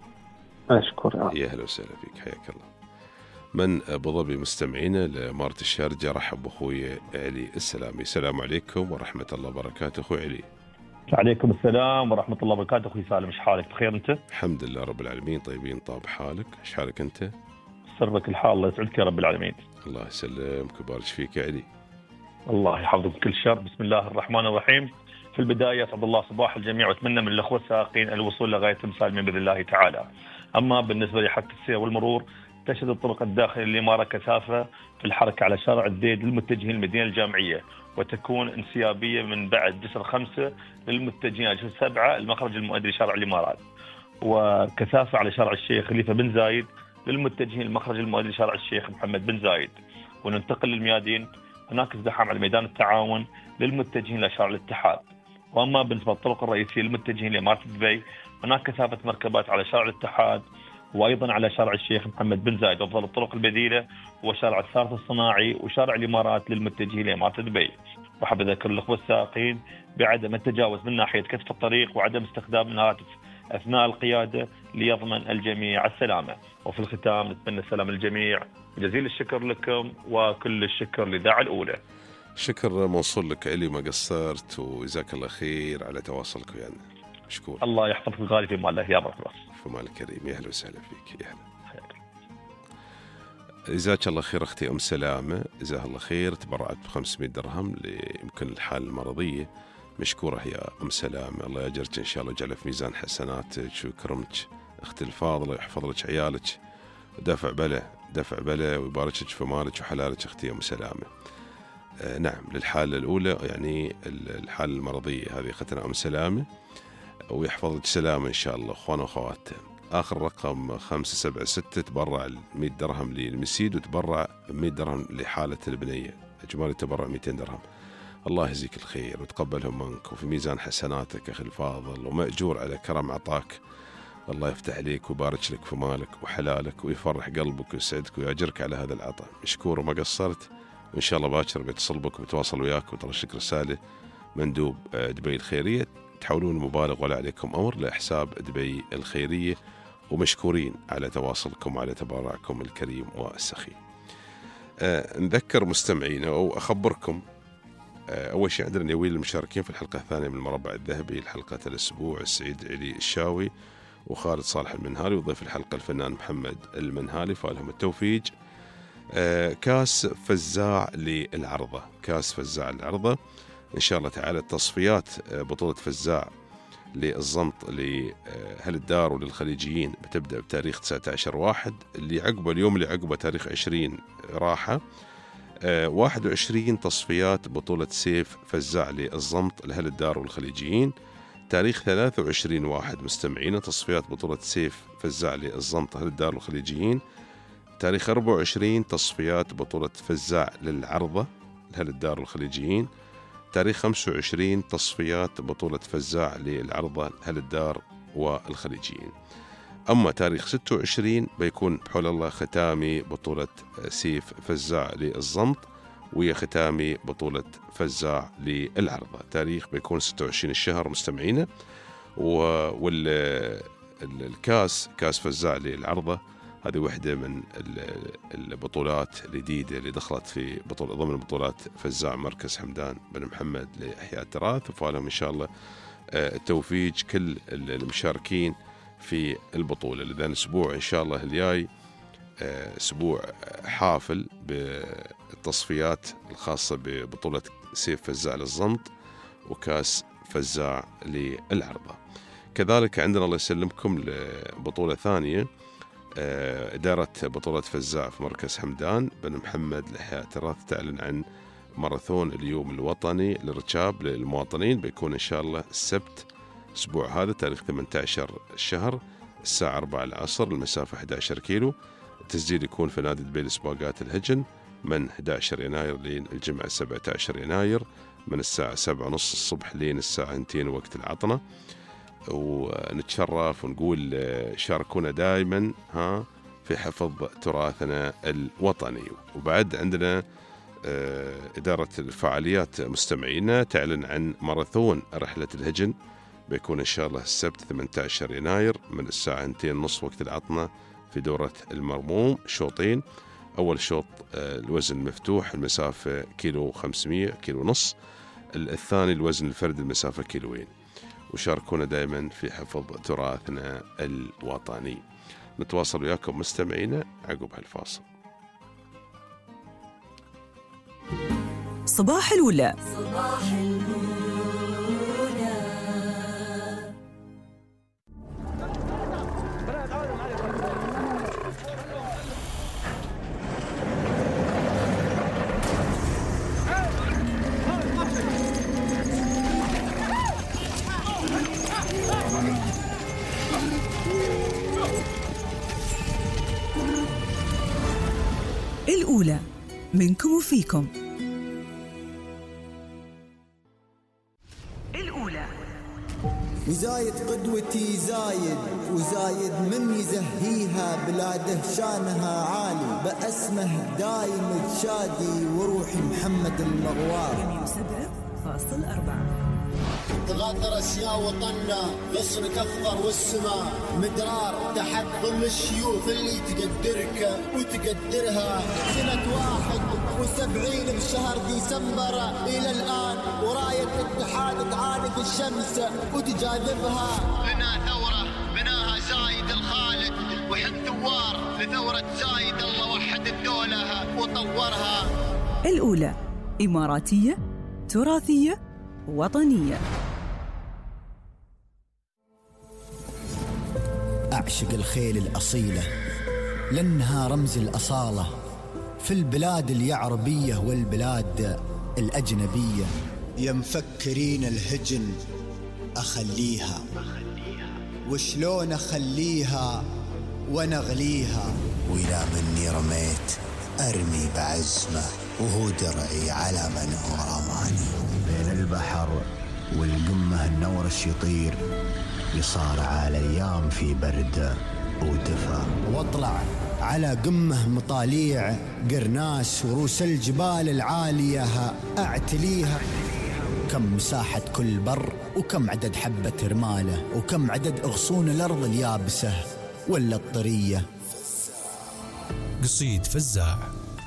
أشكر. يا أهلا وسهلا فيك، حياك الله. من أبو ظبي مستمعينا لمارة الشارجة، رحب بأخوي علي السلامي. السلام عليكم ورحمة الله وبركاته. أخوي علي. عليكم السلام ورحمة الله وبركاته. أخوي سالم، إيش حالك؟ بخير أنت؟ الحمد لله رب العالمين، طيبين. طاب حالك، إيش حالك أنت؟ سرك الحال، الله يسعدك يا رب العالمين. الله يسلمك ويبارك فيك يا علي. الله يحفظك كل شر. بسم الله الرحمن الرحيم. في البداية أسعد الله صباح الجميع، وأتمنى من الأخوة السائقين الوصول لغايتهم سالمين بإذن الله تعالى. أما بالنسبة لحركة السير والمرور، تشهد الطرق الداخلية للإمارة كثافة في الحركة على شارع الديد للمتجهين المدينة الجامعية، وتكون انسيابية من بعد جسر 5 للمتجهين على جسر 7 المخرج المؤدي لشارع الإمارات، وكثافة على شارع الشيخ خليفة بن زايد للمتجهين المخرج المؤدي لشارع الشيخ محمد بن زايد. وننتقل للميادين، هناك ازدحام على ميدان التعاون للمتجهين لشارع الاتحاد. وأما بالنسبة للطرق الرئيسية للمتجهين لإمارة دبي، هناك كثافة مركبات على شارع الاتحاد وأيضا على شارع الشيخ محمد بن زايد. أفضل الطرق البديلة هو شارع الثالث الصناعي وشارع الإمارات للمتجهين لإمارة دبي. وحب أذكر الأخوة السائقين بعدم التجاوز من ناحية كتف الطريق وعدم استخدام الهاتف أثناء القيادة ليضمن الجميع السلامة. وفي الختام نتمنى السلام للجميع، جزيل الشكر لكم وكل الشكر للإذاعة الأولى. شكر موصول لك علي، ما قصرت، وجزاك الله خير على تواصلك ويانا. مشكور. الله يحفظك الغالي في مال الله يا مرحبا. في مال الكريم، يا اهلا وسهلا فيك. يا اهلا. جزاك الله خير اختي ام سلامه، جزاها الله خير، تبرعت ب 500 درهم يمكن الحاله المرضيه. مشكوره يا ام سلامه، الله يجرك ان شاء الله ويجعله في ميزان حسناتك ويكرمك اختي الفاضله، ويحفظ لك عيالك ودفع بلا ويبارك لك في مالك وحلالك اختي ام سلامه. نعم، للحاله الاولى يعني الحاله المرضيه هذه اختنا ام سلامه، ويحفظ لك سلامه ان شاء الله اخوان واخوات. اخر رقم 576 تبرع 100 درهم للمسيد، وتبرع 100 درهم لحاله البنيه، اجمالي تبرع 200 درهم. الله يجزيك الخير وتقبلهم منك وفي ميزان حسناتك اخي الفاضل، ومأجور على كرم عطاك. الله يفتح عليك ويبارك لك في مالك وحلالك ويفرح قلبك ويسعدك ويأجرك على هذا العطاء. مشكور وما قصرت، وان شاء الله باكر بيتصل بك وبيتواصل وياك وترشك رساله مندوب دبي الخيريه، تحولون المبالغ ولا عليكم امر لحساب دبي الخيريه، ومشكورين على تواصلكم وعلى تبرعكم الكريم والسخي. نذكر مستمعينا او اخبركم اول شيء عندنا نيويل المشاركين في الحلقه الثانيه من المربع الذهبي لحلقه الاسبوع، السعيد علي الشاوي وخالد صالح المنهالي، وضيف الحلقه الفنان محمد المنهالي، فالهم التوفيق. كاس فزاع للعرضه، كاس فزاع للعرضه ان شاء الله تعالى. تصفيات بطوله فزاع للزمط لأهل الدار وللخليجيين بتبدأ بتاريخ 19/1، اللي عقبه اليوم اللي عقبه تاريخ 20 راحة. 21 تصفيات بطولة سيف فزاع للزمط لأهل الدار والخليجيين. تاريخ 23/1 مستمعين تصفيات بطولة سيف فزاع للزمط أهل الدار والخليجيين. تاريخ 24 تصفيات بطولة فزاع للعرضة لأهل الدار والخليجيين. تاريخ 25 تصفيات بطولة فزاع للعرضة أهل الدار والخليجيين. أما تاريخ 26 بيكون بحول الله ختامي بطولة سيف فزاع للزمط، وهي ختامي بطولة فزاع للعرضة. تاريخ بيكون 26 الشهر مستمعينا. والكاس كاس فزاع للعرضة هذه واحدة من البطولات الجديدة اللي دخلت في ضمن بطولات فزاع مركز حمدان بن محمد لإحياء التراث، وفالهم إن شاء الله التوفيق كل المشاركين في البطولة. لذا الأسبوع إن شاء الله الجاي أسبوع حافل بالتصفيات الخاصة ببطولة سيف فزاع للزمط وكاس فزاع للعرضة. كذلك عندنا الله يسلمكم لبطولة ثانية، إدارة بطولة فزاع في مركز حمدان بن محمد لإحياء التراث تعلن عن ماراثون اليوم الوطني للركاب للمواطنين، بيكون إن شاء الله السبت الأسبوع هذا تاريخ 18 الشهر الساعة 4 العصر، المسافة 11 كيلو. التسجيل يكون في نادي دبي لسباقات الهجن من 11 يناير للجمعة 17 يناير من الساعة 7:30 الصبح لين الساعة 2 وقت العطنة. ونتشرف ونقول شاركونا دائما في حفظ تراثنا الوطني. وبعد عندنا إدارة الفعاليات مستمعينا تعلن عن ماراثون رحلة الهجن، بيكون إن شاء الله السبت 18 يناير من الساعة 2:30 وقت العطنة في دورة المرموم، شوطين. أول شوط الوزن مفتوح المسافة 1.5 كيلو، الثاني الوزن الفردي المسافة 2 كيلو. وشاركونا دائما في حفظ تراثنا الوطني. نتواصل وياكم مستمعينا عقب هالفاصل. صباح الولا. صباح الولا. الأولى منكم وفيكم. الأولى. وزايد قدوتي زايد وزايد من يزهيها، بلاده شانها عالي بأسمه دايم تشادي، وروحي محمد المغوار 107.4. تغادر أسياء وطننا غصنك أخضر والسماء مدرار تحت ظل الشيوخ اللي تقدرك وتقدرها. سنة 71 بشهر ديسمبر إلى الآن وراية الاتحاد تعانق الشمس وتجاذبها. بنا ثورة بناها زايد الخالد وحن ثوار لثورة زايد، الله وحد الدولة وطورها. الأولى إماراتية تراثية وطنية. أعشق الخيل الأصيلة لأنها رمز الأصالة في البلاد اليعربية والبلاد الأجنبية. يا مفكرين الهجن أخليها، وشلون أخليها ونغليها، وإذا مني رميت أرمي بعزمه وهو درعي على من هو رماني. بين البحر والقمة النورش يطير، يصارع الأيام في برد ودفا، واطلع على قمة مطاليع قرناس وروس الجبال العالية أعتليها. كم مساحة كل بر وكم عدد حبة رمالة وكم عدد أغصون الأرض اليابسة ولا الطرية. قصيد فزاع.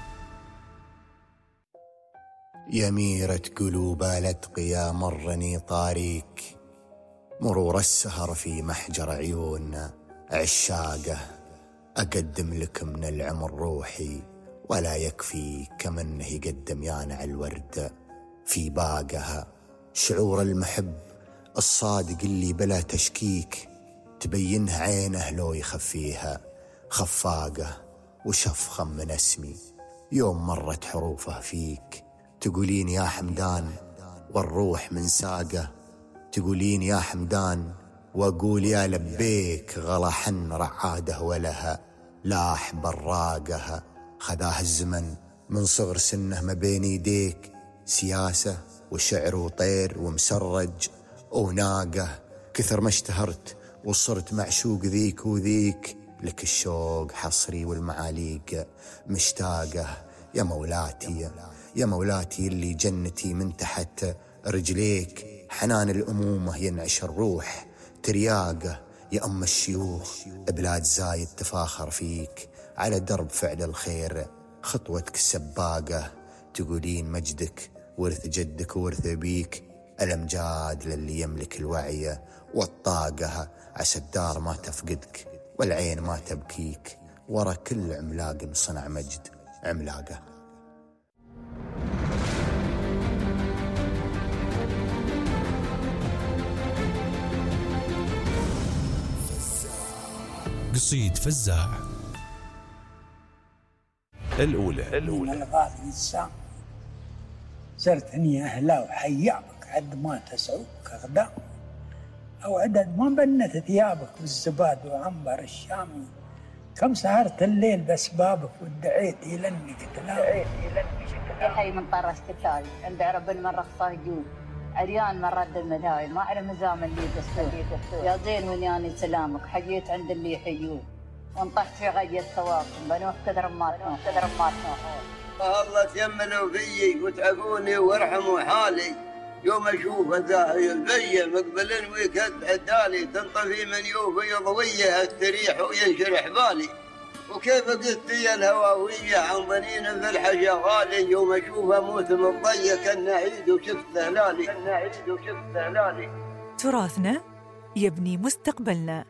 يميرة قلوب الأتقيا مرني طاريك، مرور السهر في محجر عيون عشاقه. أقدم لك من العمر روحي ولا يكفي كمنه يقدم يانع الورد في باقها. شعور المحب الصادق اللي بلا تشكيك تبينه عينه لو يخفيها. خفاقه وشفخا من اسمي يوم مرت حروفه فيك. تقولين يا حمدان والروح من ساقه، تقولين يا حمدان وأقول يا لبيك. غلا حن رعاده ولها لاح براقها. خذاه الزمن من صغر سنه ما بين يديك، سياسة وشعر وطير ومسرج وناقه. كثر ما اشتهرت وصرت معشوق ذيك وذيك، لك الشوق حصري والمعاليق مشتاقه. يا مولاتي يا مولاتي اللي جنتي من تحت رجليك. حنان الأمومة ينعش الروح ترياقه. يا أم الشيوخ بلاد زايد تفاخر فيك، على درب فعل الخير خطوتك السباقة. تقولين مجدك ورث جدك ورث أبيك، الأمجاد للي يملك الوعي والطاقة. عسى الدار ما تفقدك والعين ما تبكيك، ورا كل عملاق صنع مجد عملاقه. قصيد فزاع. الأولى من الغالي السام صرت هني أهلا وحيابك عد ما تسعوك أغدام أو عدد ما بنت ثيابك بالزباد وعنبر الشامي كم سهرت الليل بأسبابك ودعيت إلى إنك تنام. يا حي من طرش كتالي عند عرب المرة خصاجون عريان من رد المداوي ما أعرف مزام اللي دستور يا زين ونياني سلامك حجيت عند اللي يحيون وانطحت في غية ثواكم بنوح كثر ما تنوح الله تيمنوا فيي وتعبوني وارحموا حالي يوم اشوف ذاهي البيه مقبل ويكد عدالي تنطفي من يوفي ضويه استريح وينشرح بالي وكيف قلت يا الهواويه عن ظنين في الحشا غالي يوم اشوف اموت مضيه كان عيد وشفت هلالي تراثنا يبني مستقبلنا.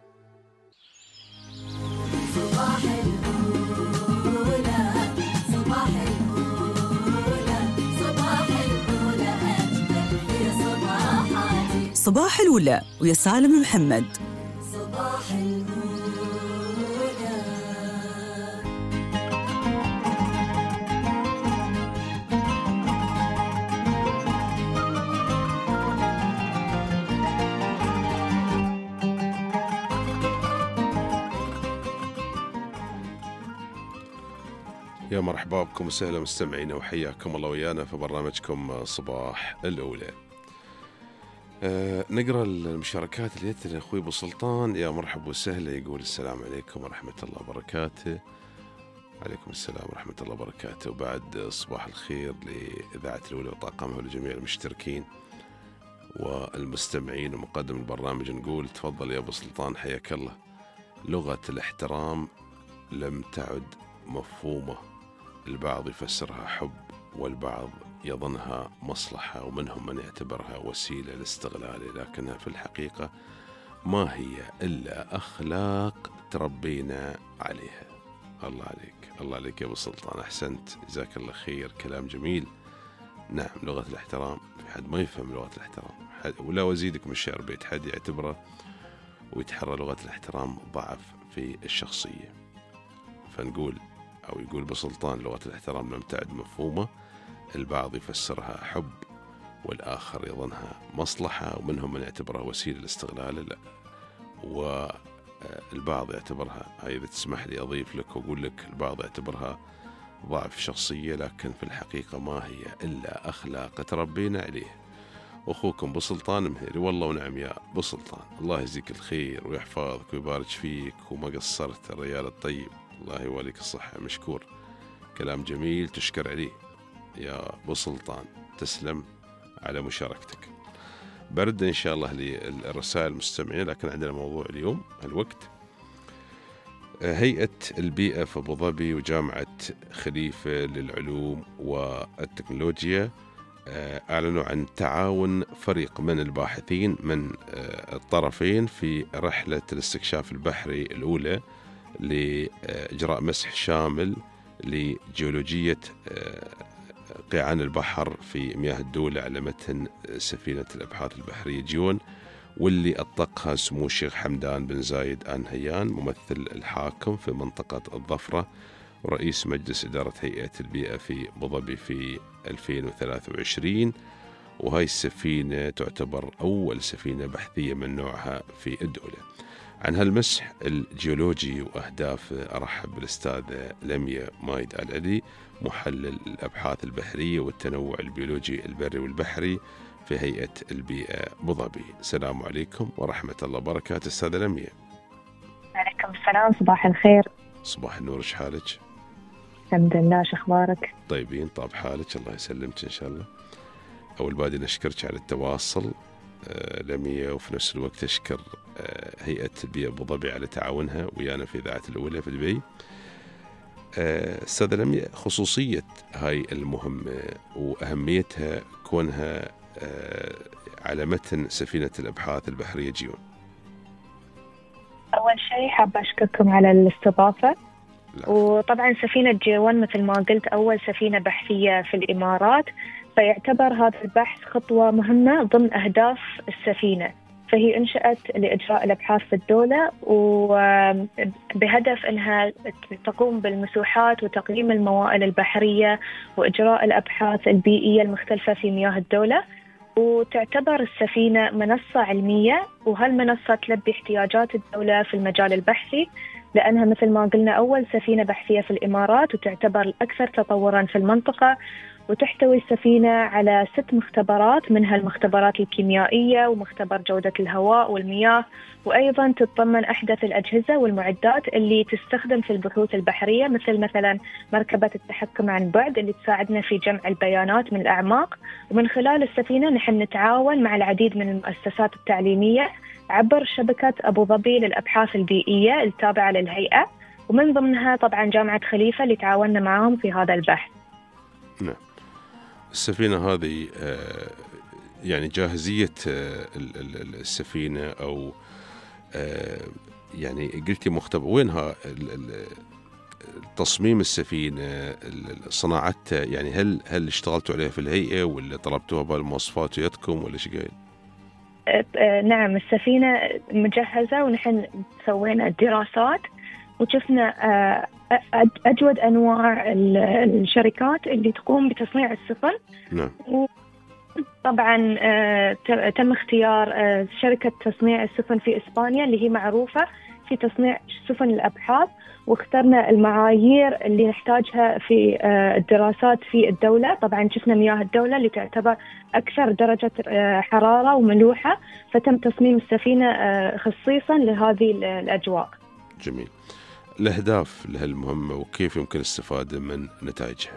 صباح الأولى صباح الأولى صباح الأولى أجمل في صباحاتي. صباح الأولى ويا سالم محمد. صباح الأولى. يا مرحبا بكم وسهلا مستمعينا وحياكم الله ويانا في برنامجكم صباح الأولى. نقرأ المشاركات اللي جتنا. أخوي أبو سلطان يا مرحبا وسهلا يقول السلام عليكم ورحمة الله وبركاته. عليكم السلام ورحمة الله وبركاته. وبعد صباح الخير لإذاعة الأولى وطاقمها ولجميع المشتركين والمستمعين ومقدم البرنامج نقول تفضل يا أبو سلطان حياك الله. لغة الاحترام لم تعد مفهومة، البعض يفسرها حب والبعض يظنها مصلحة ومنهم من يعتبرها وسيلة لاستغلال، لكنها في الحقيقة ما هي إلا أخلاق تربينا عليها. الله عليك الله عليك يا أبو سلطان، أحسنت جزاك الله خير، كلام جميل. نعم لغة الاحترام في حد ما يفهم لغة الاحترام ولا وزيدك من الشعر بيت حد يعتبره ويتحرى لغة الاحترام ضعف في الشخصية. فنقول أو يقول بسلطان لغة الاحترام لم تعد مفهومة، البعض يفسرها حب والآخر يظنها مصلحة ومنهم من يعتبرها وسيلة لاستغلال. لا، والبعض يعتبرها، هاي إذا تسمح لي أضيف لك وأقول لك البعض يعتبرها ضعف شخصية، لكن في الحقيقة ما هي إلا أخلاق تربينا عليه. أخوكم بسلطان مهيري. والله ونعم يا بسلطان، الله يجزيك الخير ويحفظك ويبارك فيك وما قصرت الرجال الطيب، الله يوليك الصحة، مشكور، كلام جميل تشكر عليه يا أبو سلطان، تسلم على مشاركتك. برد إن شاء الله للرسائل المستمعين، لكن عندنا موضوع اليوم الوقت. هيئة البيئة في أبو ظبي وجامعة خليفة للعلوم والتكنولوجيا أعلنوا عن تعاون فريق من الباحثين من الطرفين في رحلة الاستكشاف البحري الأولى لإجراء مسح شامل لجيولوجية قيعان البحر في مياه الدولة على متن سفينة الأبحاث البحرية جيون، واللي أطلقها سمو الشيخ حمدان بن زايد آل نهيان ممثل الحاكم في منطقة الظفرة ورئيس مجلس إدارة هيئة البيئة في أبو ظبي في 2023. وهاي السفينة تعتبر أول سفينة بحثية من نوعها في الدولة. عن هالمسح الجيولوجي وأهدافه أرحب بالأستاذة لميا مايد العلي محلل الأبحاث البحرية والتنوع البيولوجي البري والبحري في هيئة البيئة أبو ظبي. السلام عليكم ورحمة الله وبركاته أستاذة لميا. عليكم السلام، صباح الخير. صباح النور، إيش حالك؟ الحمد لله، شو أخبارك؟ طيبين، طاب حالك، الله يسلمك إن شاء الله. أول بادي نشكرك على التواصل لميا، وفي نفس الوقت أشكر هيئة البيئة أبو ظبي على تعاونها ويانا في إذاعة الأولى في دبي. أستاذة لميا، خصوصية هاي المهمة وأهميتها كونها على متن سفينة الأبحاث البحرية جيون. أول شيء حابة أشكركم على الاستضافة. وطبعا سفينة جيون مثل ما قلت أول سفينة بحثية في الإمارات، فيعتبر هذا البحث خطوة مهمة ضمن أهداف السفينة. فهي انشأت لإجراء الأبحاث في الدولة، وبهدف أنها تقوم بالمسوحات وتقييم الموائل البحرية وإجراء الأبحاث البيئية المختلفة في مياه الدولة. وتعتبر السفينة منصة علمية، وهالمنصة تلبي احتياجات الدولة في المجال البحثي، لأنها مثل ما قلنا أول سفينة بحثية في الإمارات، وتعتبر الأكثر تطوراً في المنطقة. وتحتوي السفينة على 6 مختبرات، منها المختبرات الكيميائية ومختبر جودة الهواء والمياه، وأيضاً تتضمن أحدث الأجهزة والمعدات اللي تستخدم في البحوث البحرية، مثلا مركبة التحكم عن بعد اللي تساعدنا في جمع البيانات من الأعماق. ومن خلال السفينة نحن نتعاون مع العديد من المؤسسات التعليمية عبر شبكة أبو ظبي للأبحاث البيئية التابعة للهيئة، ومن ضمنها طبعاً جامعة خليفة اللي تعاوننا معهم في هذا البحث. نعم. السفينة هذه يعني جاهزية السفينة أو يعني قلتي مختبر، وينها تصميم السفينة صناعتها؟ يعني هل اشتغلتوا عليها في الهيئة ولا طلبتوها بالمواصفات يدكم ولا شو قايل؟ نعم، السفينة مجهزة ونحن سوينا الدراسات وشفنا أجود أنواع الشركات اللي تقوم بتصنيع السفن. نعم. طبعا تم اختيار شركة تصنيع السفن في إسبانيا اللي هي معروفة في تصنيع سفن الأبحاث، واخترنا المعايير اللي نحتاجها في الدراسات في الدولة. طبعا شفنا مياه الدولة اللي تعتبر أكثر درجة حرارة وملوحة، فتم تصميم السفينة خصيصا لهذه الأجواء. جميل. الأهداف لهالمهمة وكيف يمكن الاستفادة من نتائجها؟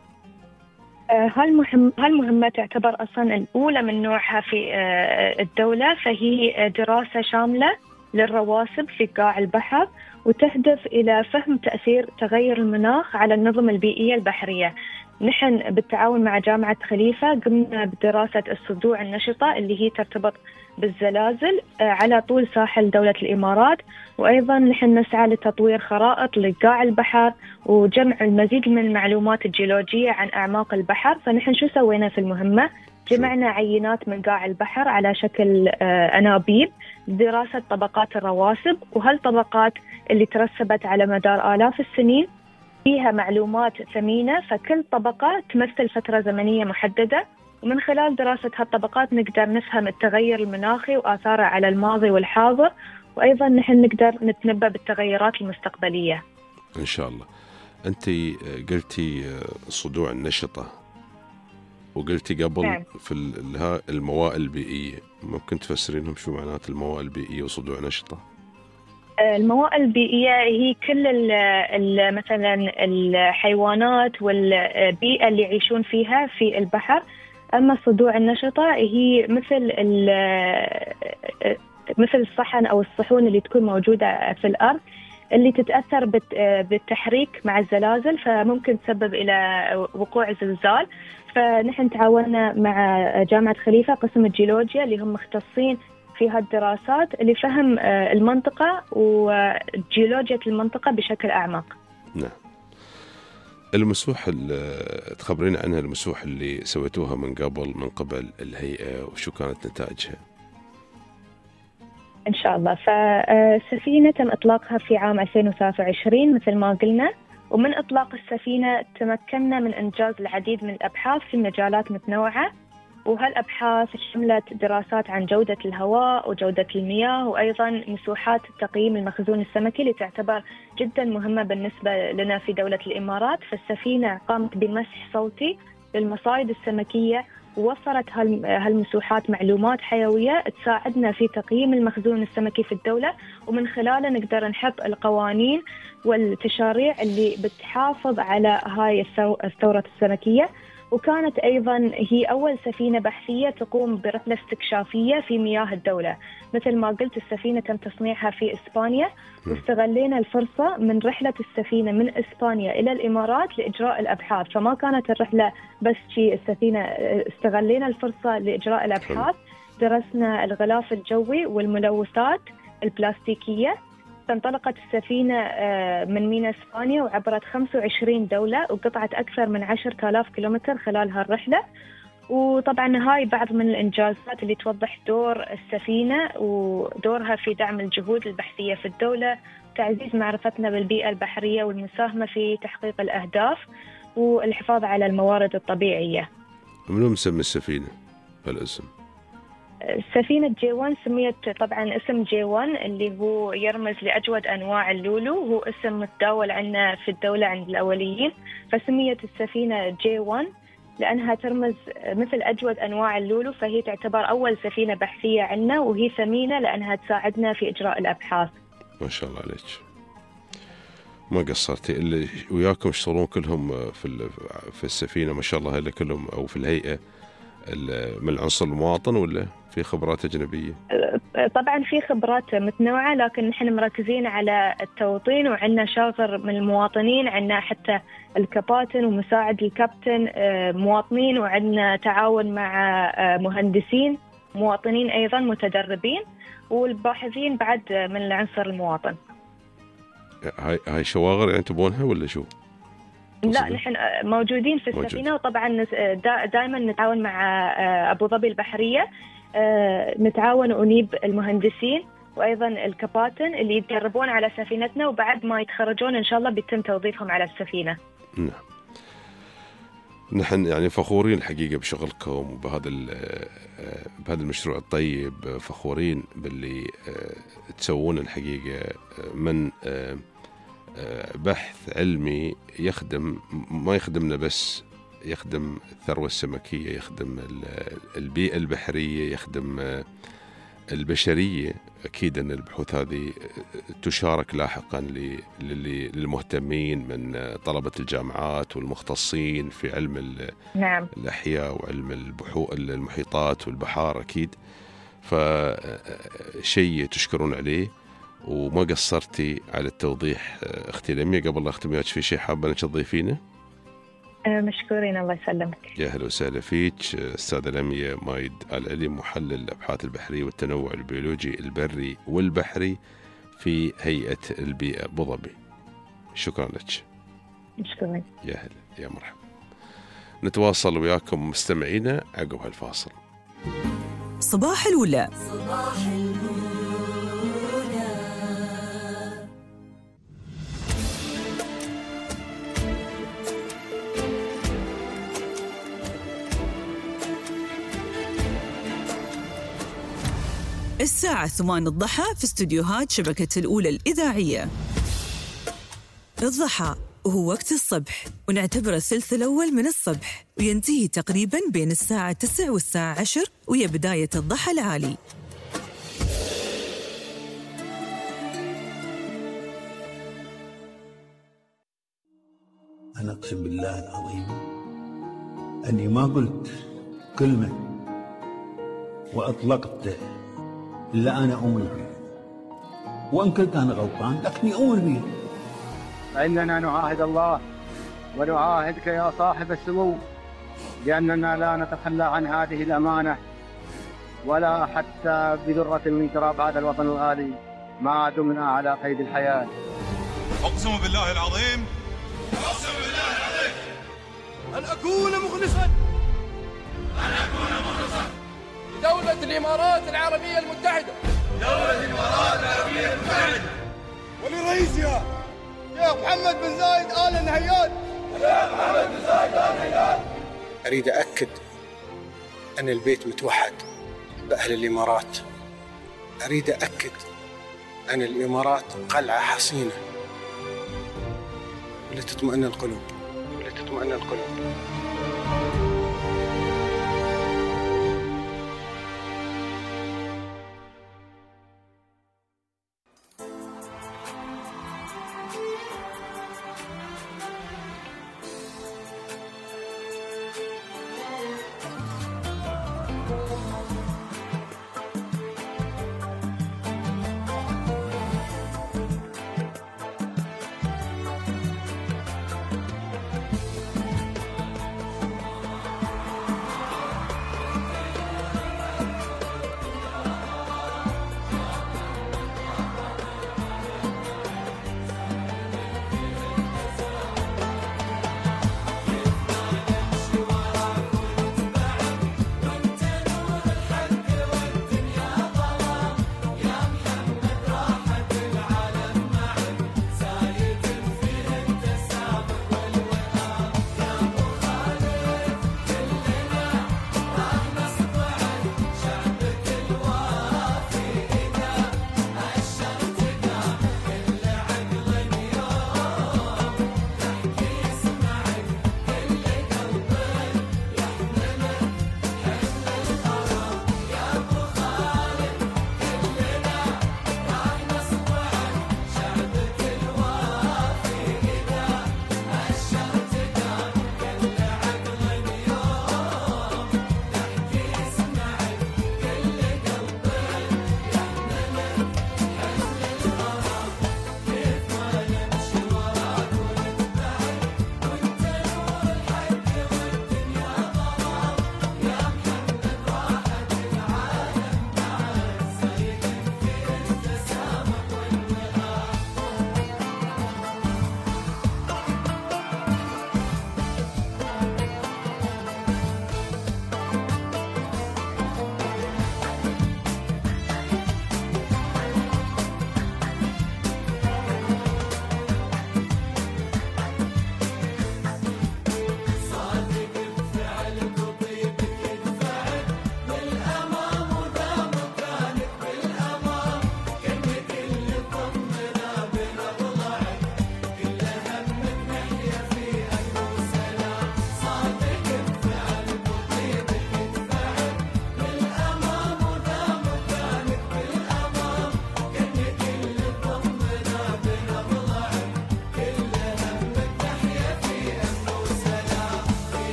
هالمهمة تعتبر أصلا الأولى من نوعها في الدولة، فهي دراسة شاملة للرواسب في قاع البحر، وتهدف إلى فهم تأثير تغير المناخ على النظم البيئية البحرية. نحن بالتعاون مع جامعة خليفة قمنا بدراسة الصدوع النشطة اللي هي ترتبط بالزلازل على طول ساحل دولة الإمارات، وأيضا نحن نسعى لتطوير خرائط لقاع البحر وجمع المزيد من المعلومات الجيولوجية عن أعماق البحر. فنحن شو سوينا في المهمة؟ جمعنا عينات من قاع البحر على شكل أنابيب لدراسة طبقات الرواسب، وهالطبقات اللي ترسبت على مدار آلاف السنين فيها معلومات ثمينة، فكل طبقة تمثل فترة زمنية محددة، ومن خلال دراسة هالطبقات نقدر نفهم التغير المناخي وآثاره على الماضي والحاضر، وأيضا نحن نقدر نتنبأ بالتغيرات المستقبلية إن شاء الله. أنت قلتي صدوع النشطة، وقلتي قبل نعم. في الموائل البيئية، ممكن تفسرينهم شو معنات الموائل البيئية وصدوع نشطة؟ الموائل البيئية هي كل مثلا الحيوانات والبيئة اللي يعيشون فيها في البحر. أما الصدوع النشطة هي مثل الصحن أو الصحون اللي تكون موجودة في الأرض، اللي تتأثر بالتحريك مع الزلازل، فممكن تسبب إلى وقوع زلزال. فنحن تعاوننا مع جامعة خليفة قسم الجيولوجيا اللي هم مختصين في هالدراسات لفهم المنطقة وجيولوجيا المنطقة بشكل أعمق. نعم. المسوح تخبرين عنها، المسوح اللي سويتوها من قبل الهيئة، وشو كانت نتائجها؟ إن شاء الله. فالسفينة تم إطلاقها في عام 2023 مثل ما قلنا، ومن إطلاق السفينة تمكنا من إنجاز العديد من الأبحاث في مجالات متنوعة، وهالأبحاث شملت دراسات عن جودة الهواء وجودة المياه، وأيضا مسوحات تقييم المخزون السمكي اللي تعتبر جدا مهمة بالنسبة لنا في دولة الإمارات. فالسفينة قامت بمسح صوتي للمصايد السمكية، ووفرت هالمسوحات معلومات حيوية تساعدنا في تقييم المخزون السمكي في الدولة، ومن خلاله نقدر نحط القوانين والتشاريع اللي بتحافظ على هاي الثورة السمكية. وكانت أيضا هي أول سفينة بحثية تقوم برحلة استكشافية في مياه الدولة. مثل ما قلت السفينة تم تصنيعها في إسبانيا، واستغلينا الفرصة من رحلة السفينة من إسبانيا إلى الإمارات لإجراء الأبحاث. فما كانت الرحلة بس في السفينة، استغلينا الفرصة لإجراء الأبحاث. درسنا الغلاف الجوي والملوثات البلاستيكية. فانطلقت السفينة من ميناء إسبانيا وعبرت 25 دولة، وقطعت أكثر من 10,000 كيلومتر خلال هالرحلة. وطبعا هاي بعض من الإنجازات اللي توضح دور السفينة ودورها في دعم الجهود البحثية في الدولة، تعزيز معرفتنا بالبيئة البحرية والمساهمة في تحقيق الأهداف والحفاظ على الموارد الطبيعية. منو مسمي السفينة هالاسم؟ سفينة J1 سميت طبعا اسم J1 اللي هو يرمز لأجود أنواع اللولو، هو اسم متداول عندنا في الدولة عند الأوليين، فسميت السفينة J1 لأنها ترمز مثل أجود أنواع اللولو، فهي تعتبر أول سفينة بحثية عندنا، وهي ثمينة لأنها تساعدنا في إجراء الأبحاث. ما شاء الله عليك، ما قصرتي. اللي وياكم يشتغلون كلهم في السفينة ما شاء الله، هلا كلهم أو في الهيئة من العنصر المواطن ولا في خبرات أجنبية؟ طبعا في خبرات متنوعة، لكن نحن مركزين على التوطين، وعندنا شاغر من المواطنين، عندنا حتى الكباتن ومساعد الكابتن مواطنين، وعندنا تعاون مع مهندسين مواطنين أيضا متدربين، والباحثين بعد من العنصر المواطن. هاي شواغر يعني تبونها ولا شو؟ لا، نحن موجودين في السفينة، وطبعا دائما نتعاون مع أبو ظبي البحرية، نتعاون ونجيب المهندسين وأيضا الكباتن اللي يتدربون على سفينتنا، وبعد ما يتخرجون إن شاء الله بيتم توظيفهم على السفينة. نعم، نحن يعني فخورين الحقيقة بشغلكم وبهذا المشروع الطيب، فخورين باللي تسوون الحقيقة من بحث علمي يخدم، ما يخدمنا بس، يخدم الثروة السمكية، يخدم البيئة البحرية، يخدم البشرية. أكيد أن البحوث هذه تشارك لاحقا للمهتمين من طلبة الجامعات والمختصين في علم نعم. الأحياء وعلم المحيطات والبحار أكيد. فشيء تشكرون عليه وما قصرتي على التوضيح. أختي لميا، قبل لا أختم وياك في شيء حابة أنك تضيفينه؟ مشكورين، الله يسلمك. يا أهلا وسهلا فيك أستاذة لميا مايد العلي، محلل الأبحاث البحرية والتنوع البيولوجي البري والبحري في هيئة البيئة أبو ظبي. شكرا لك. مشكورين. يا أهلا، يا مرحبا. نتواصل وياكم مستمعينا عقب هالفاصل. صباح الولا. صباح الولا. الساعة 8 الضحى في استوديوهات شبكة الأولى الإذاعية. الضحى هو وقت الصبح، ونعتبر الثلث الأول من الصبح، وينتهي تقريباً بين الساعة 9 والساعة 10، وهي بداية الضحى العالي. أنا أقسم بالله العظيم أني ما قلت كلمة وأطلقت إلا أنا أؤمن به، وإن كنت أنا غلطان لكني أؤمن به. فإننا نعاهد الله ونعاهدك يا صاحب السمو بأننا لا نتخلى عن هذه الأمانة ولا حتى بذرة من تراب هذا الوطن الغالي ما دمنا على قيد الحياة. أقسم بالله العظيم، أقسم بالله العظيم أن أكون مخلصا دولة الإمارات العربية المتحدة، دولة الإمارات العربية المتحدة، ولرئيسها شيخ محمد بن زايد آل نهيان، شيخ محمد بن زايد آل نهيان. أريد أأكد أن البيت متوحد بأهل الإمارات. أريد أأكد أن الإمارات قلعة حصينة ولتطمئن القلوب، ولتطمئن القلوب.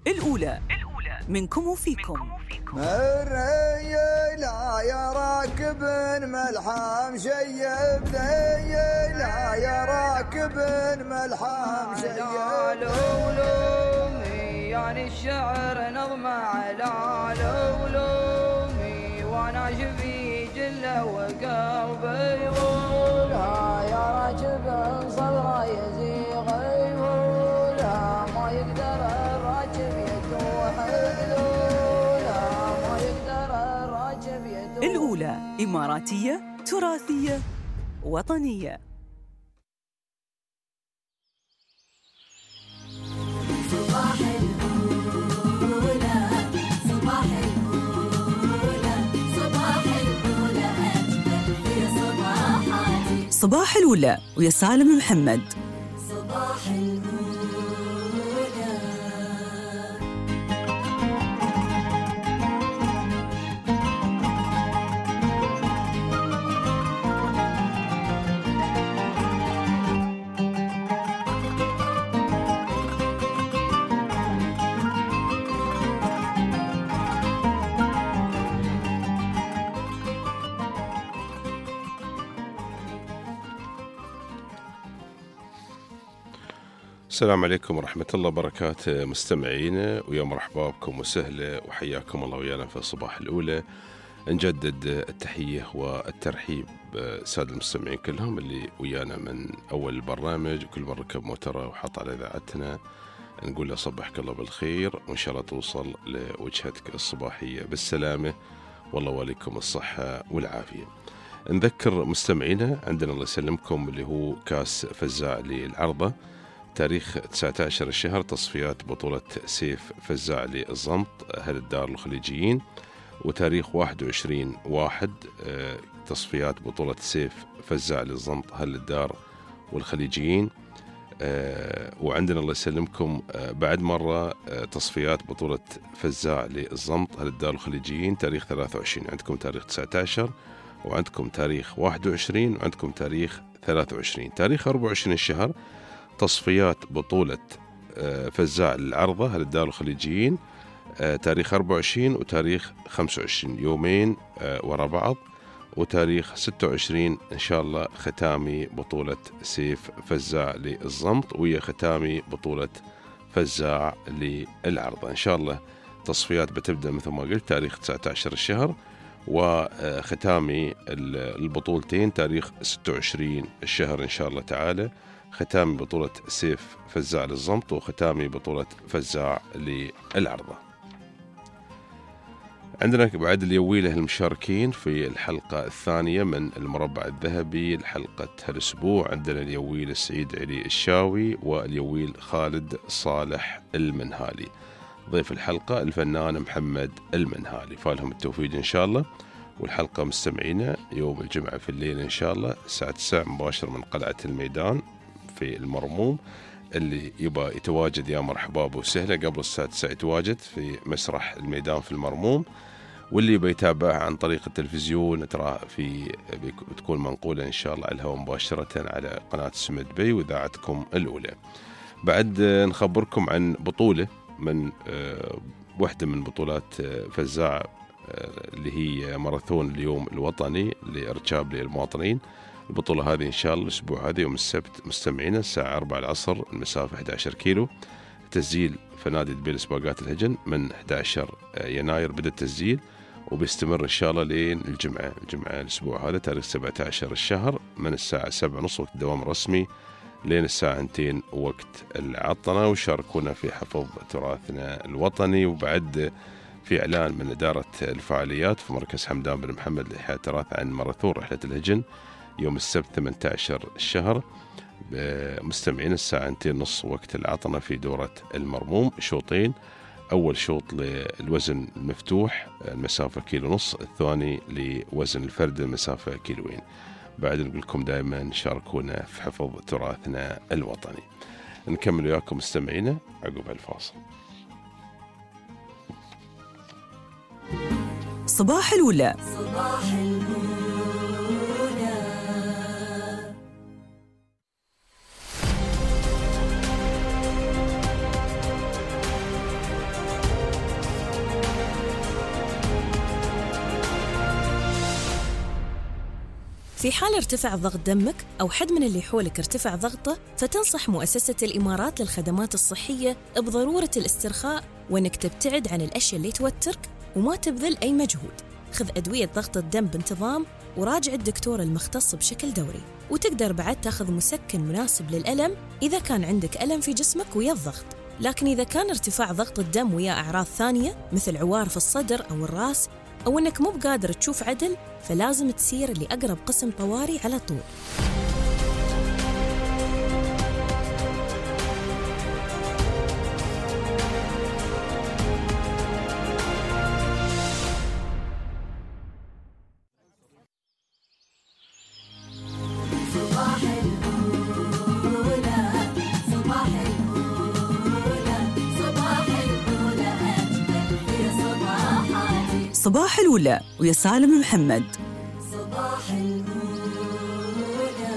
الأولى منكم وفيكم. الريلا يا راكب ملحام شيب ذيلا يا راكب ملحام شيب لولومي يعني الشعر نظم على لولومي وانا شفي جله وقلبي يقولها يا راكب صدره يزيغ يقولها ما يقدر الراكب يتوح الأولى إماراتية تراثية وطنية. صباح الأولى صباح الأولى صباح الأولى أجمل في صباحاتي. صباح الأولى ويا سالم محمد. صباح الأولى. السلام عليكم ورحمة الله وبركاته مستمعينا، ويا مرحبا بكم وسهلا وحياكم الله ويانا في الصباح الأولى. نجدد التحية والترحيب سادة المستمعين كلهم اللي ويانا من أول البرنامج، وكل من ركب موتره وحط على إذاعتنا نقول له صبحك الله بالخير، وإن شاء الله توصل لوجهتك الصباحية بالسلامة، والله وليكم الصحة والعافية. نذكر مستمعينا عندنا الله يسلمكم اللي هو كاس فزاع للعرضة، تاريخ 19 الشهر تصفيات بطولة سيف فزاع للزمط أهل الدار الخليجيين، وتاريخ 21/1 تصفيات بطولة سيف فزاع للزمط أهل الدار والخليجيين. وعندنا الله يسلمكم بعد مرة تصفيات بطولة فزاع للزمط أهل الدار الخليجيين تاريخ 23، عندكم تاريخ 19 وعندكم تاريخ 21 وعندكم تاريخ 23. تاريخ 24 الشهر تصفيات بطولة فزاع للعرضة للدار الخليجيين تاريخ 24 وتاريخ 25 يومين وراء بعض، وتاريخ 26 إن شاء الله ختامي بطولة سيف فزاع للزمط ويا ختامي بطولة فزاع للعرضة. إن شاء الله تصفيات بتبدأ مثل ما قلت تاريخ 19 الشهر، وختامي البطولتين تاريخ 26 الشهر إن شاء الله تعالى، ختامي بطولة سيف فزاع للزمط وختامي بطولة فزاع للعرضة. عندنا بعد اليويلة المشاركين في الحلقة الثانية من المربع الذهبي الحلقة هالأسبوع، عندنا اليويل السعيد علي الشاوي واليويل خالد صالح المنهالي. ضيف الحلقة الفنان محمد المنهالي، فالهم التوفيق إن شاء الله. والحلقة مستمعينا يوم الجمعة في الليل إن شاء الله الساعة 9 مباشر من قلعة الميدان في المرموم. اللي يبقى يتواجد يا مرحبا وسهلا قبل الساعة 9 يتواجد في مسرح الميدان في المرموم، واللي يبقى يتابعها عن طريق التلفزيون ترى بتكون منقولة إن شاء الله على الهواء مباشرة على قناة سمد بي وإذاعتكم الأولى. بعد نخبركم عن بطولة من واحدة من بطولات فزاع اللي هي ماراثون اليوم الوطني لإرشاد للمواطنين. البطولة هذه إن شاء الله الأسبوع هذا يوم السبت مستمعين الساعة 4 العصر، المسافة 11 كيلو. تسجيل في نادي دبي سباقات الهجن من 11 يناير بدأ التسجيل، وبيستمر إن شاء الله لين الجمعة الأسبوع هذا تاريخ 17 الشهر من الساعة 7:30 وقت الدوام الرسمي لين الساعة 2 وقت العطنة. وشاركونا في حفظ تراثنا الوطني. وبعد في إعلان من إدارة الفعاليات في مركز حمدان بن محمد لإحياء التراث عن ماراثون رحلة الهجن يوم السبت 18 الشهر مستمعين الساعة 2:30 وقت العطنة في دورة المرموم، شوطين. أول شوط للوزن المفتوح المسافة 1.5 كيلو، الثاني لوزن الفرد المسافة 2 كيلو. بعد نقول لكم دائما شاركونا في حفظ تراثنا الوطني. نكمل وياكم مستمعينا عقب الفاصل. صباح الأولى. صباح الأولى. في حال ارتفع ضغط دمك أو حد من اللي حولك ارتفع ضغطه، فتنصح مؤسسة الإمارات للخدمات الصحية بضرورة الاسترخاء وإنك تبتعد عن الأشياء اللي توترك وما تبذل أي مجهود. خذ أدوية ضغط الدم بانتظام وراجع الدكتور المختص بشكل دوري. وتقدر بعد تاخذ مسكن مناسب للألم إذا كان عندك ألم في جسمك ويا الضغط. لكن إذا كان ارتفاع ضغط الدم ويا أعراض ثانية مثل عوار في الصدر أو الرأس أو إنك مو بقادر تشوف عدل، فلازم تسير لأقرب قسم طوارئ على طول. صباح الأولى ويا سالم محمد. صباح الأولى.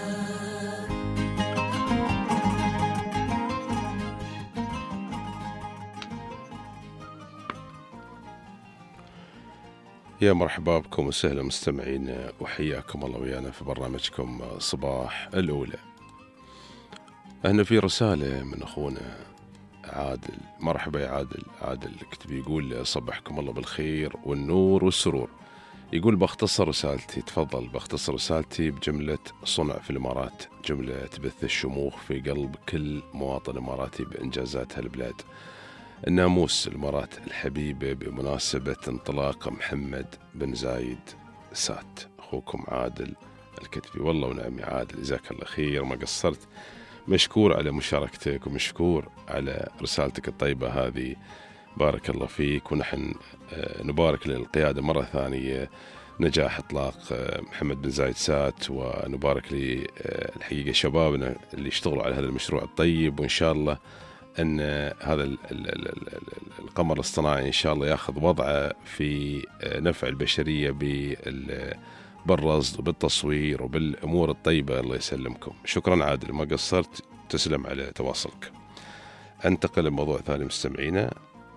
يا مرحبا بكم وسهلا مستمعين، وحياكم الله ويانا في برنامجكم صباح الأولى. هنا في رسالة من أخونا عادل. مرحبا يا عادل. عادل كتب يقول صبحكم الله بالخير والنور والسرور. يقول بختصر رسالتي، تفضل. بختصر رسالتي بجملة صنع في الإمارات، جملة تبث الشموخ في قلب كل مواطن إماراتي بإنجازات هالبلاد. الناموس الإمارات الحبيبة بمناسبة انطلاق محمد بن زايد سات. أخوكم عادل الكتبي. والله ونعم يا عادل، جزاك الله خير، ما قصرت. مشكور على مشاركتك ومشكور على رسالتك الطيبة هذه، بارك الله فيك. ونحن نبارك للقيادة مرة ثانية نجاح إطلاق محمد بن زايد سات، ونبارك للحقيقة شبابنا اللي يشتغلوا على هذا المشروع الطيب. وإن شاء الله أن هذا القمر الاصطناعي إن شاء الله يأخذ وضعه في نفع البشرية بالرصد وبالتصوير وبالأمور الطيبة. الله يسلمكم. شكرا عادل، ما قصرت، تسلم على تواصلك. أنتقل لموضوع ثاني مستمعينا،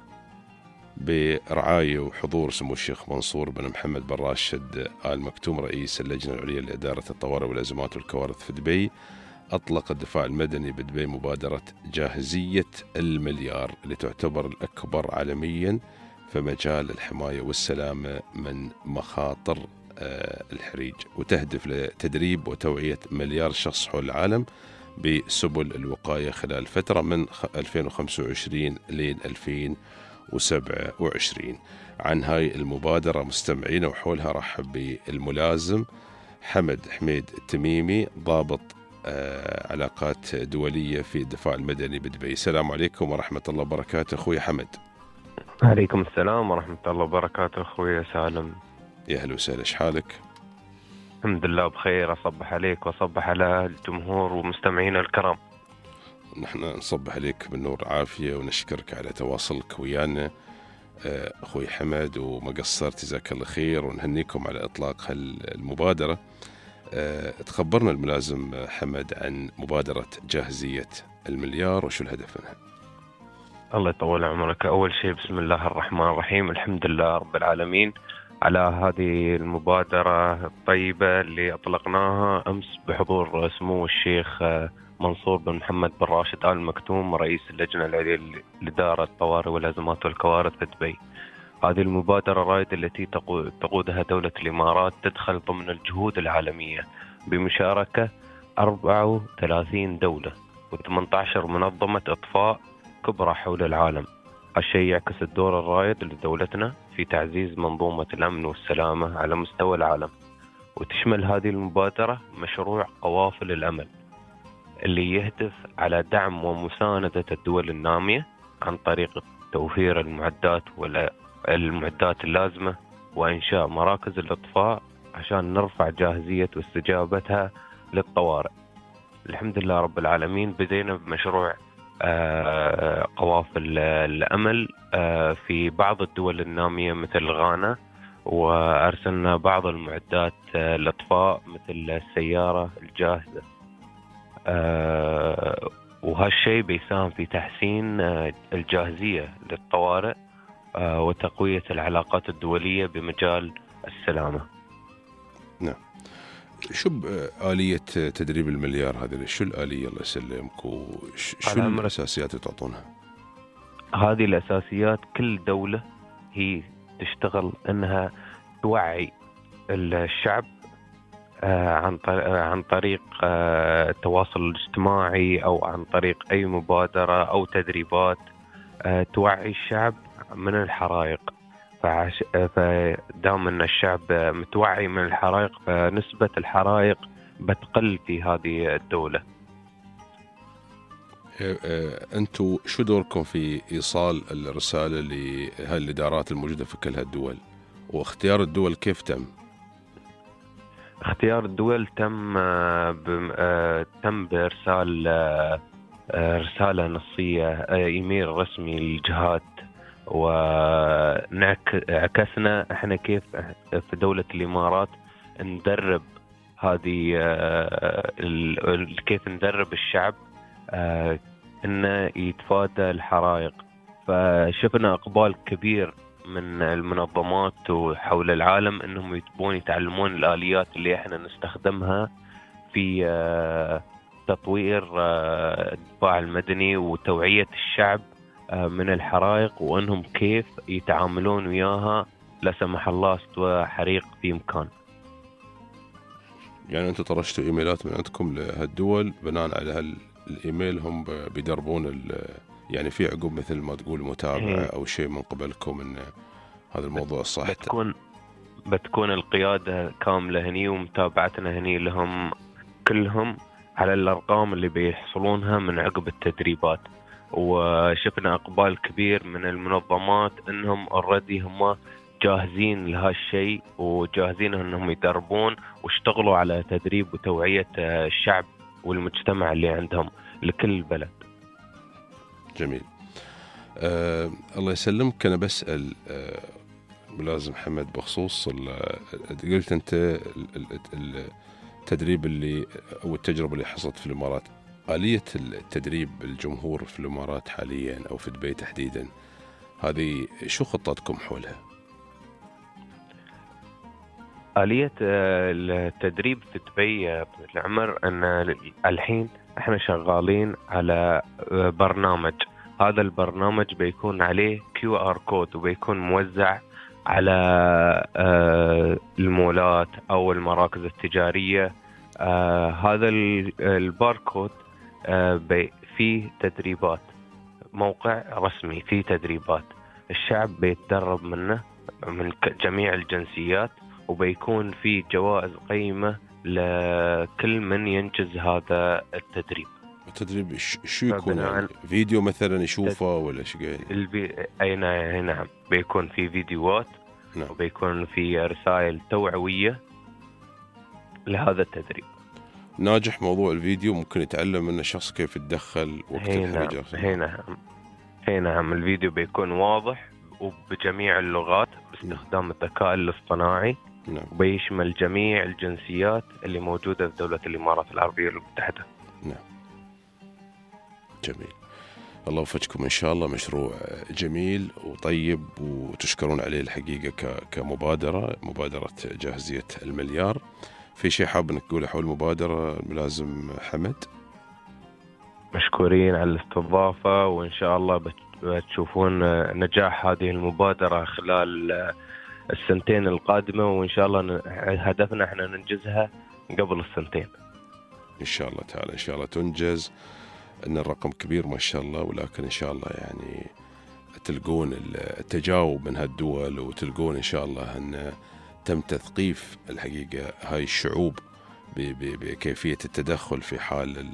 برعاية وحضور سمو الشيخ منصور بن محمد بن راشد آل مكتوم رئيس اللجنة العليا لإدارة الطوارئ والأزمات والكوارث في دبي، أطلق الدفاع المدني بدبي مبادرة جاهزية المليار اللي تعتبر الأكبر عالميا في مجال الحماية والسلامة من مخاطر الحريق، وتهدف لتدريب وتوعية مليار شخص حول العالم بسبل الوقاية خلال فترة من 2025 لين 2027. عن هاي المبادرة مستمعين وحولها رحب بالملازم حمد حميد التميمي، ضابط علاقات دولية في الدفاع المدني بدبي. السلام عليكم ورحمة الله وبركاته أخوي حمد. عليكم السلام ورحمة الله وبركاته أخوي سالم. يا هلا وسهلا، ايش حالك؟ الحمد لله بخير. أصبح عليك وأصبح على الجمهور ومستمعين الكرام. نحن نصبح عليك بالنور عافية ونشكرك على تواصلك ويانا أخوي حمد، وما قصرت، جزاك الله خير، ونهنيكم على إطلاق هالمبادرة. تخبرنا الملازم حمد عن مبادرة جاهزية المليار وشو الهدف منها؟ الله يطول عمرك. أول شيء بسم الله الرحمن الرحيم، الحمد لله رب العالمين على هذه المبادرة الطيبة اللي أطلقناها أمس بحضور سمو الشيخ منصور بن محمد بن راشد آل مكتوم رئيس اللجنة العليا لإدارة الطوارئ والأزمات والكوارث في دبي. هذه المبادرة الرائدة التي تقودها دولة الإمارات تدخل ضمن الجهود العالمية بمشاركة 34 دولة و18 منظمة إطفاء كبرى حول العالم. هالشيء يعكس الدور الرائد لدولتنا في تعزيز منظومة الأمن والسلامة على مستوى العالم. وتشمل هذه المبادرة مشروع قوافل الأمل اللي يهدف على دعم ومساندة الدول النامية عن طريق توفير المعدات اللازمة وإنشاء مراكز الإطفاء عشان نرفع جاهزية واستجابتها للطوارئ. الحمد لله رب العالمين بدينا بمشروع قوافل الأمل في بعض الدول النامية مثل غانا، وأرسلنا بعض المعدات الإطفاء مثل السيارة الجاهزة، وهالشيء بيساهم في تحسين الجاهزية للطوارئ وتقوية العلاقات الدولية بمجال السلامة. نعم. شو آلية تدريب المليار هذه؟ شو الآلية الله يسلمك، وشو الأساسيات اللي تعطونها؟ هذه الأساسيات كل دولة هي تشتغل أنها توعي الشعب عن طريق التواصل الاجتماعي أو عن طريق أي مبادرة أو تدريبات توعي الشعب من الحرائق. فدام أن الشعب متوعي من الحرائق فنسبة الحرائق بتقل في هذه الدولة. أنتوا شو دوركم في إيصال الرسالة لهالإدارات الموجودة في كل هالدول؟ واختيار الدول كيف تم؟ اختيار الدول تم بإرسال رسالة نصية، إيميل رسمي للجهات، وعكسنا احنا كيف في دولة الإمارات ندرب هذه كيف ندرب الشعب انه يتفادى الحرائق. فشفنا اقبال كبير من المنظمات وحول العالم انهم يتبون يتعلمون الآليات اللي احنا نستخدمها في تطوير الدفاع المدني وتوعية الشعب من الحرائق، وانهم كيف يتعاملون وياها لا سمح الله استوى حريق في مكان. يعني انتم طرشتوا ايميلات من عندكم لهالدول، بناء على هالايميل هم بيدربون يعني في عقب مثل ما تقول متابعة او شيء من قبلكم ان هذا الموضوع صح؟ بتكون القيادة كاملة هني ومتابعتنا هني لهم كلهم على الارقام اللي بيحصلونها من عقب التدريبات. وشفنا اقبال كبير من المنظمات انهم اوريدي هم جاهزين لهالشيء وجاهزين انهم يدربون واشتغلوا على تدريب وتوعية الشعب والمجتمع اللي عندهم لكل بلد. جميل. الله يسلمك. انا بسأل ملازم محمد بخصوص قلت انت التدريب اللي او التجربة اللي حصلت في الامارات، آلية التدريب الجمهور في الامارات حاليا او في دبي تحديدا، هذه شو خطتكم حولها؟ آلية التدريب في دبي بن العمر أن الحين احنا شغالين على برنامج. هذا البرنامج بيكون عليه QR كود وبيكون موزع على المولات أو المراكز التجارية. هذا الباركود فيه تدريبات، موقع رسمي فيه تدريبات الشعب بيتدرب منه من جميع الجنسيات، وبيكون في جوائز قيمة لكل من ينجز هذا التدريب. التدريب شو يكون يعني؟ فيديو مثلا يشوفه ولا شو؟ أي نعم بيكون في فيديوهات. نعم. وبيكون في رسائل توعوية لهذا التدريب. ناجح موضوع الفيديو، ممكن يتعلم منه الشخص كيف يتدخل وقت الحرجة. نعم الفيديو بيكون واضح وبجميع اللغات باستخدام الذكاء الاصطناعي. نعم. وبيشمل جميع الجنسيات اللي موجودة في دولة الإمارات العربية المتحدة. نعم. جميل. الله يوفقكم إن شاء الله. مشروع جميل وطيب وتشكرون عليه الحقيقة كمبادرة، مبادرة جاهزية المليار. في شيء حاب انك تقوله حول المبادرة ملازم حمد؟ مشكورين على الاستضافة، وإن شاء الله بتشوفون نجاح هذه المبادرة خلال السنتين القادمة، وإن شاء الله هدفنا احنا ننجزها قبل السنتين إن شاء الله تعالى. إن شاء الله تنجز، أن الرقم كبير ما شاء الله، ولكن إن شاء الله يعني تلقون التجاوب من هالدول، وتلقون إن شاء الله أن تم تثقيف الحقيقة هاي الشعوب بكيفية التدخل في حال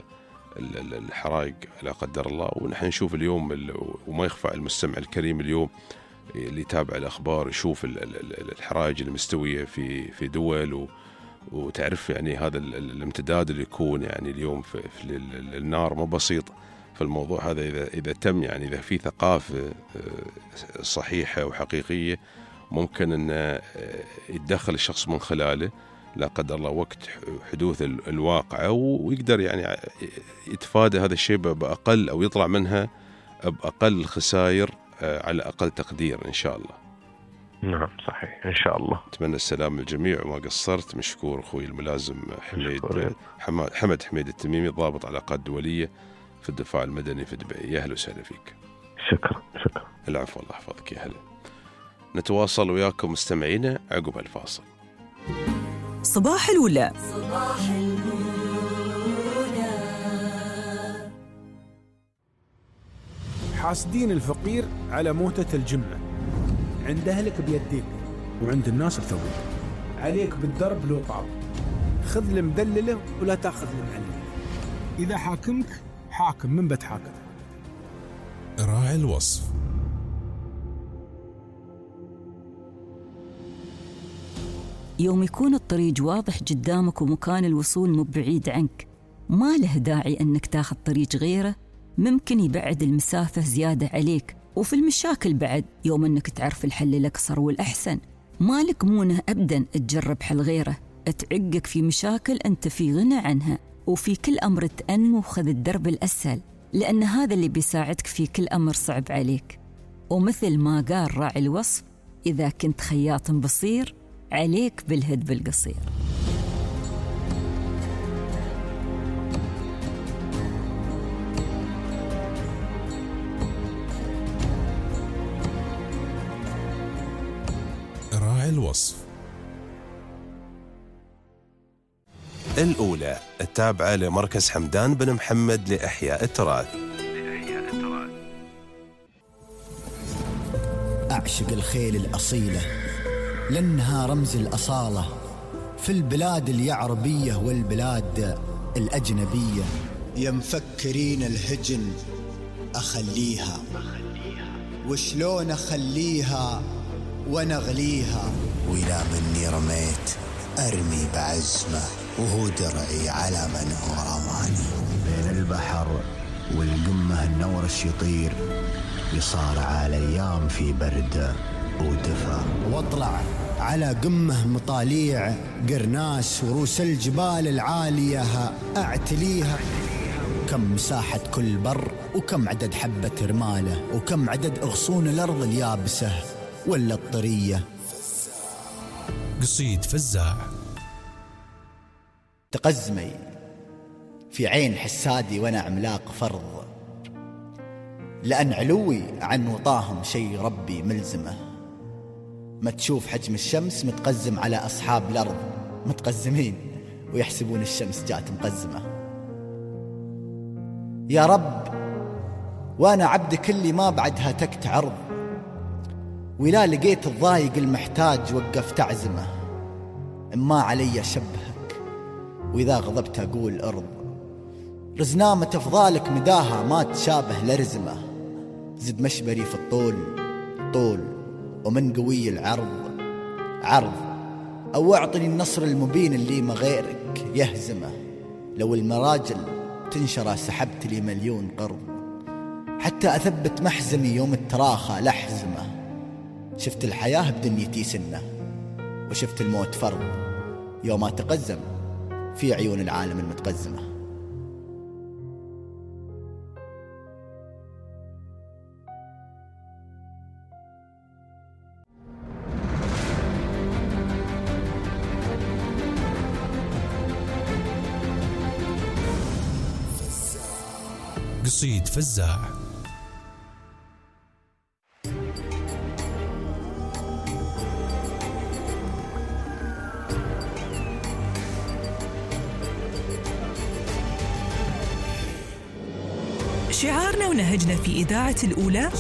الحرائق لا قدر الله. ونحن نشوف اليوم وما يخفى المستمع الكريم اليوم اللي يتابع الأخبار يشوف الحرائق المستوية في دول، وتعرف يعني هذا الامتداد اللي يكون يعني اليوم في النار ما بسيط. فالموضوع هذا إذا تم يعني إذا في ثقافة صحيحة وحقيقية ممكن أن يتدخل الشخص من خلاله لا قدر الله وقت حدوث الواقعة، ويقدر يعني يتفادى هذا الشيء بأقل أو يطلع منها بأقل خسائر على أقل تقدير إن شاء الله. نعم صحيح إن شاء الله. أتمنى السلام للجميع وما قصرت. مشكور أخوي الملازم حمد حميد التميمي، ضابط علاقات دولية في الدفاع المدني في دبي. يا أهلا وسهلا فيك. شكرا. العفو، الله يحفظك. يا هلا. نتواصل وياكم مستمعينا عقب الفاصل. صباح الولا. صباح الولا. حاسدين الفقير على موتة الجمة، عند أهلك بيديك وعند الناس بثوبك، عليك بالدرب لو طاب، خذ المدللة ولا تاخذ المعللة، إذا حاكمك حاكم من بتحاكم. راعي الوصف. يوم يكون الطريق واضح قدامك ومكان الوصول مو بعيد عنك، ما له داعي أنك تاخذ طريق غيره ممكن يبعد المسافة زيادة عليك. وفي المشاكل بعد، يوم أنك تعرف الحل الأقصر والأحسن، مالك مونه أبداً تجرب حل غيره تعقك في مشاكل أنت في غنى عنها، وفي كل أمر تأنو وخذ الدرب الأسهل، لأن هذا اللي بيساعدك في كل أمر صعب عليك. ومثل ما قال راعي الوصف، إذا كنت خياط بصير عليك بالهد بالقصير. راعي الوصف. الأولى التابعة لمركز حمدان بن محمد لإحياء التراث. أعشق الخيل الأصيلة لأنها رمز الأصالة في البلاد اليعربية والبلاد الأجنبية. يا مفكرين الهجن أخليها، وشلون أخليها ونغليها، وإلى مني رميت أرمي بعزمة، وهو درعي على من هو رماني. بين البحر والقمة النورش يطير، يصارع الأيام في برد ودفا، واطلع على قمة مطاليع قرناس وروس الجبال العالية أعتليها. كم مساحة كل بر، وكم عدد حبة رمالة، وكم عدد أغصون الأرض اليابسة ولا الطرية. قصيد فزاع. تقزمي في عين حسادي وأنا عملاق فرض، لأن علوي عن وطاهم شي ربي ملزمه. ما تشوف حجم الشمس متقزم على أصحاب الأرض، متقزمين ويحسبون الشمس جات مقزمة. يا رب وأنا عبدك اللي ما بعدها تكت عرض، ولا لقيت الضايق المحتاج وقفت أعزمه. إما علي شبهك وإذا غضبت أقول أرض، رزنامة أفضالك مداها ما تشابه لرزمه. زد مشبري في الطول طول، ومن قوي العرض عرض، أو أعطني النصر المبين اللي ما غيرك يهزمه. لو المراجل تنشر سحبت لي مليون قرض، حتى أثبت محزمي يوم التراخى لحزمه. شفت الحياة بدنيتي سنة، وشفت الموت فرض، يوم أتقزم في عيون العالم المتقزمة. قصيد فزاع. شعارنا ونهجنا في إذاعة الأولى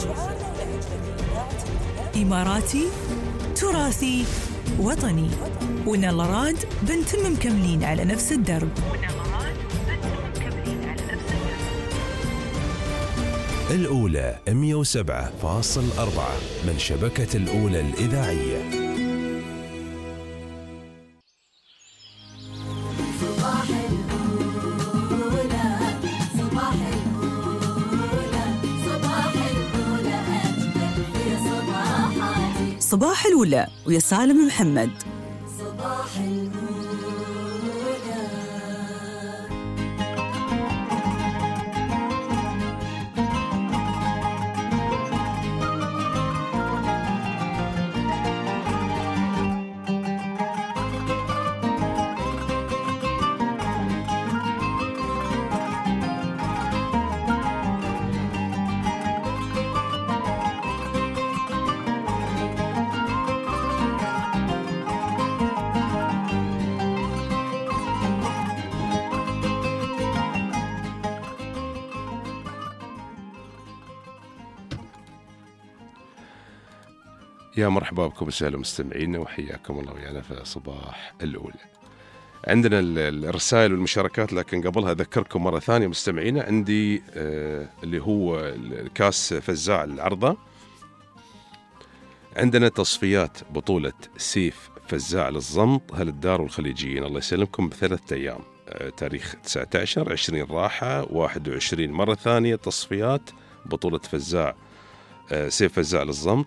إماراتي تراثي وطني، ونلراد بنتم مكملين على نفس الدرب. الأولى 107.4 من شبكة الأولى الإذاعية. صباح الولا ويا سالم محمد. صباح الولا. يا مرحبا بكم وسهلا مستمعينا وحياكم الله ويانا في صباح الأولى. عندنا الرسائل والمشاركات، لكن قبلها أذكركم مرة ثانية مستمعينا عندي اللي هو كاس فزاع العرضة. عندنا تصفيات بطولة سيف فزاع للضمط هل الدار والخليجيين، الله يسلمكم، ب3 أيام، تاريخ 19 20 راحة 21 مرة ثانية تصفيات بطولة فزاع سيف فزاع للضمط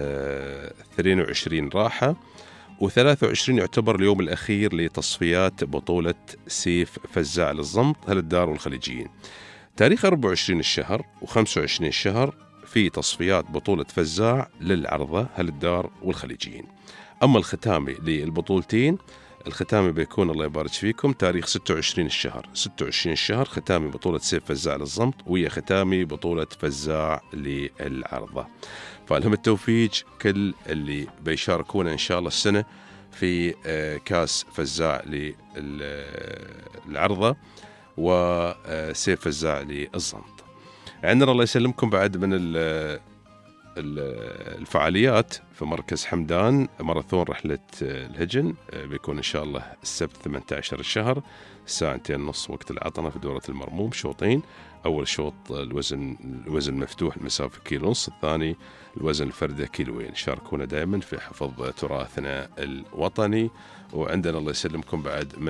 22 راحة، و23 يعتبر اليوم الأخير لتصفيات بطولة سيف فزاع للضمط هل الدار والخليجيين. تاريخ 24 الشهر و25 الشهر في تصفيات بطولة فزاع للعرضة هل الدار والخليجيين. أما الختامي للبطولتين، الختامي بيكون الله يبارك فيكم تاريخ 26 الشهر 26 الشهر ختامي بطولة سيف فزاع للضمط، وهي ختامي بطولة فزاع للعرضة. فلهم التوفيق كل اللي بيشاركونا إن شاء الله السنة في كاس فزاع للعرضة وسيف فزاع للضمط. عندنا الله يسلمكم بعد من الفعاليات في مركز حمدان ماراثون رحلة الهجن، بيكون إن شاء الله السبت 18 الشهر الساعة 2:30 وقت العطنة في دورة المرموم، شوطين. أول شوط الوزن مفتوح المسافة 1.5 كيلو، الثاني الوزن الفردي 2 كيلو. شاركونا دائما في حفظ تراثنا الوطني. وعندنا الله يسلمكم بعد من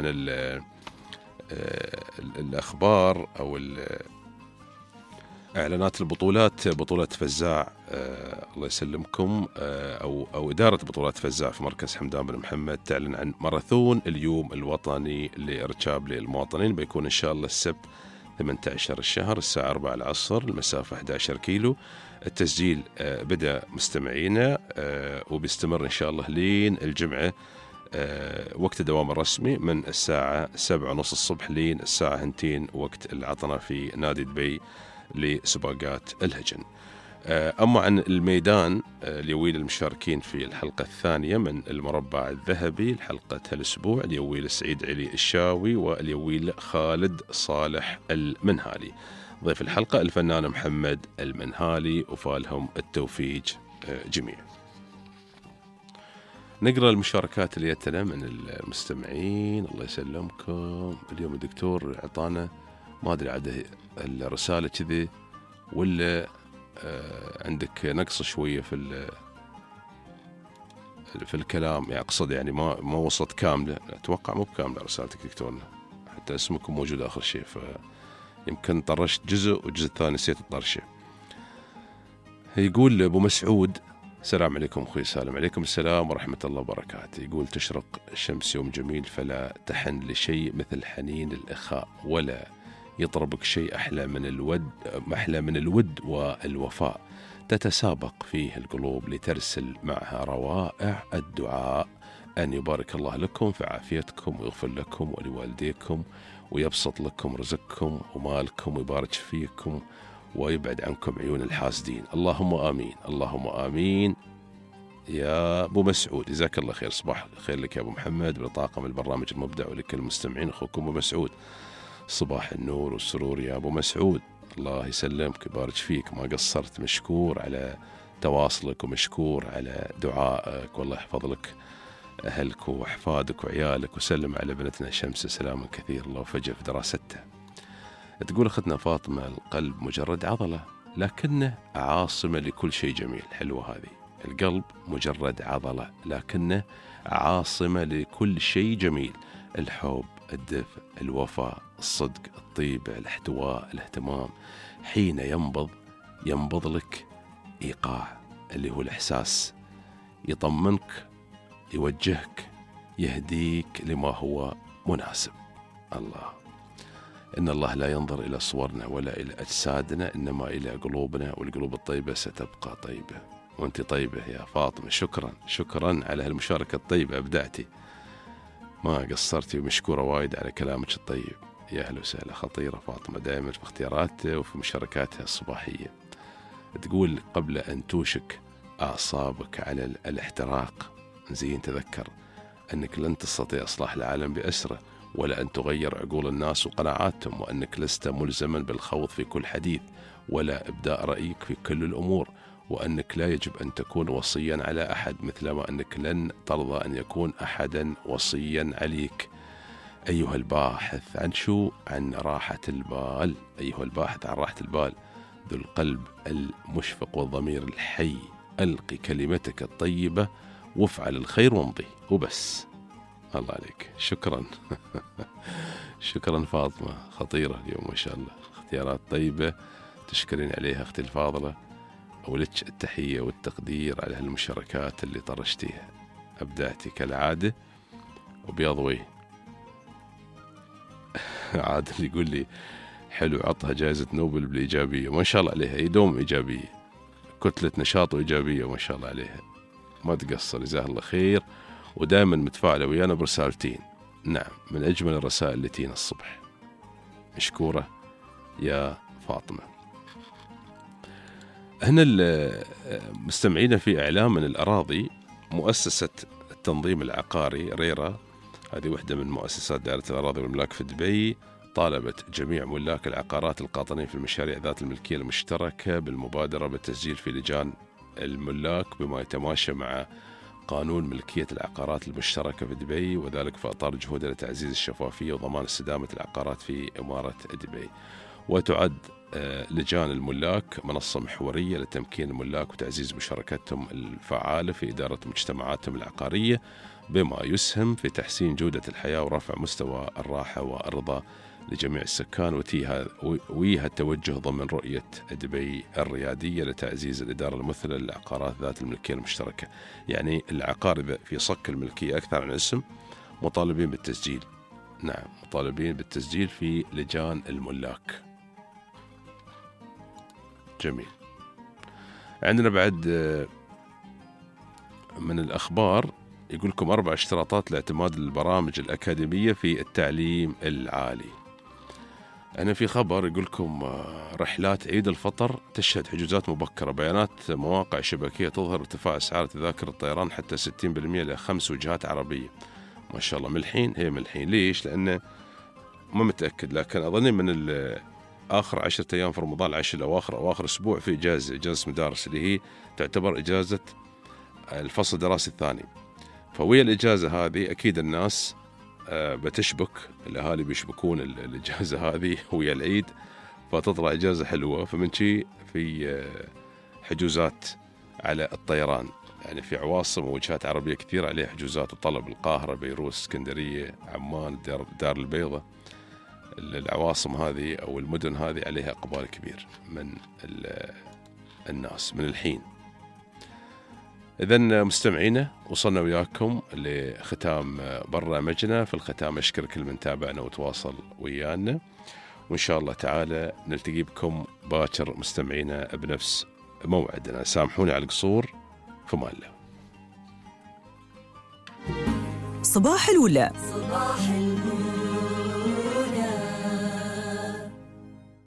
الأخبار أو إعلانات البطولات. بطولة فزاع الله يسلمكم أو إدارة بطولات فزاع في مركز حمدان بن محمد تعلن عن ماراثون اليوم الوطني لإرشاب للمواطنين، بيكون إن شاء الله السبت 18 الشهر الساعة 4 العصر، المسافة 11 كيلو. التسجيل بدأ مستمعينا وبيستمر إن شاء الله لين الجمعة. وقت الدوام الرسمي من الساعة 7:30 الصبح لين الساعة 2 وقت العطنة في نادي دبي لسباقات الهجن. أما عن الميدان اليويل المشاركين في الحلقة الثانية من المربع الذهبي لحلقة هالأسبوع، اليويل سعيد علي الشاوي واليويل خالد صالح المنهالي. ضيف الحلقة الفنان محمد المنهالي، وفالهم التوفيق جميع. نقرأ المشاركات اللي جتنا من المستمعين. الله يسلمكم. اليوم الدكتور عطانا ما أدري عاد الرسالة كذي ولا عندك نقص شوية في الكلام، يعني أقصد يعني ما وصلت كاملة. أتوقع مو بكاملة رسالتك دكتورنا، حتى اسمكم موجود آخر شيء، فيمكن طرشت جزء والجزء الثاني نسيت الطرشة. يقول أبو مسعود: السلام عليكم أخوي سالم. عليكم السلام ورحمة الله وبركاته. يقول: تشرق الشمس يوم جميل فلا تحن لشيء مثل حنين الإخاء، ولا يطربك شيء أحلى من الود والوفاء، تتسابق فيه القلوب لترسل معها روائع الدعاء أن يبارك الله لكم في عافيتكم ويغفر لكم ولوالديكم ويبسط لكم رزقكم ومالكم ويبارك فيكم ويبعد عنكم عيون الحاسدين. اللهم آمين اللهم آمين يا أبو مسعود. جزاك الله خير. صباح خير لك يا أبو محمد ولطاقم البرنامج المبدع ولكل المستمعين. أخوكم أبو مسعود. صباح النور والسرور يا أبو مسعود. الله يسلمك ويبارك فيك، ما قصرت. مشكور على تواصلك ومشكور على دعائك، والله يحفظ لك أهلك وأحفادك وعيالك، وسلم على بنتنا شمس سلاما كثير الله وفجأ في دراستها. تقول أختنا فاطمة: القلب مجرد عضلة لكنه عاصمة لكل شيء جميل. حلوة هذه. القلب مجرد عضلة لكنه عاصمة لكل شيء جميل: الحب، الدفء، الوفاء، الصدق، الطيبة، الاحتواء، الاهتمام. حين ينبض لك إيقاع اللي هو الإحساس، يطمنك، يوجهك، يهديك لما هو مناسب. الله. إن الله لا ينظر إلى صورنا ولا إلى أجسادنا، إنما إلى قلوبنا، والقلوب الطيبة ستبقى طيبة. وأنت طيبة يا فاطمة. شكرا على هالمشاركة الطيبة، أبدعتي، ما قصرتي، ومشكورة وايد على كلامك الطيب. يا أهلا وسهلا. خطيرة فاطمة دائما في اختياراتها وفي مشاركاتها الصباحية. تقول: قبل أن توشك أعصابك على الاحتراق، زين تذكر أنك لن تستطيع إصلاح العالم بأسره، ولا أن تغير عقول الناس وقناعاتهم، وأنك لست ملزما بالخوض في كل حديث ولا إبداء رأيك في كل الأمور، وأنك لا يجب أن تكون وصيا على أحد، مثلما أنك لن ترضى أن يكون أحدا وصيا عليك. أيها الباحث عن شو؟ عن راحة البال. أيها الباحث عن راحة البال ذو القلب المشفق والضمير الحي، ألقي كلمتك الطيبة وافعل الخير وامضي وبس. الله عليك، شكرا. شكرا فاطمة، خطيرة اليوم ما شاء الله، اختيارات طيبة تشكرين عليها أختي الفاضلة، ولك التحية والتقدير على هالمشاركات اللي طرشتيها، أبدعتي كالعادة وبياض وجه. عادل يقول لي حلو، عطها جائزة نوبل بالإيجابية، ما شاء الله عليها، يدوم إيجابية، كتلة نشاط وإيجابية ما شاء الله عليها، ما تقصر، جزاها الله خير، ودائما متفاعلة ويانا برسالتين. نعم، من أجمل الرسائل اللي تينا الصبح، مشكورة يا فاطمة. هنا مستمعين في إعلام من الأراضي، مؤسسة التنظيم العقاري ريرا، هذه واحدة من مؤسسات دائرة الأراضي والأملاك في دبي، طالبت جميع ملاك العقارات القاطنين في المشاريع ذات الملكية المشتركة بالمبادرة بالتسجيل في لجان الملاك بما يتماشى مع قانون ملكية العقارات المشتركة في دبي، وذلك في إطار جهودها لتعزيز الشفافية وضمان استدامة العقارات في إمارة دبي. وتعد لجان الملاك منصة محورية لتمكين الملاك وتعزيز مشاركتهم الفعالة في إدارة مجتمعاتهم العقارية، بما يسهم في تحسين جودة الحياة ورفع مستوى الراحة والرضا لجميع السكان، ويها التوجه ضمن رؤية دبي الريادية لتعزيز الإدارة الممثلة للعقارات ذات الملكية المشتركة. يعني العقار إذا في صك الملكية أكثر عن اسم مطالبين بالتسجيل. نعم، مطالبين بالتسجيل في لجان الملاك. جميل. عندنا بعد من الأخبار، يقول لكم 4 اشتراطات لاعتماد البرامج الأكاديمية في التعليم العالي. أنا في خبر يقول لكم رحلات عيد الفطر تشهد حجوزات مبكرة، بيانات مواقع شبكية تظهر ارتفاع أسعار تذاكر الطيران حتى 60% ل5 وجهات عربية. ما شاء الله، ملحين، هي ملحين. ليش؟ لأنه ما متأكد، لكن أظن من آخر 10 أيام في رمضان، 10 الأواخر أو آخر أسبوع، في إجازة مدارس اللي هي تعتبر إجازة الفصل الدراسي الثاني. فويا الإجازة هذه أكيد الناس بتشبك، الأهالي بيشبكون الإجازة هذه ويا العيد، فتطلع إجازة حلوة. فمن شي في حجوزات على الطيران، يعني في عواصم ووجهات عربية كثير عليها حجوزات وطلب، القاهرة، بيروت، اسكندرية، عمان، دار البيضة. العواصم هذه أو المدن هذه عليها إقبال كبير من الناس من الحين. إذن مستمعينا، وصلنا وياكم لختام برنامجنا. في الختام أشكر كل من تابعنا وتواصل ويانا، وإن شاء الله تعالى نلتقي بكم باكر مستمعينا بنفس موعدنا. سامحوني على القصور، في أمان الله. صباح الولا. صباح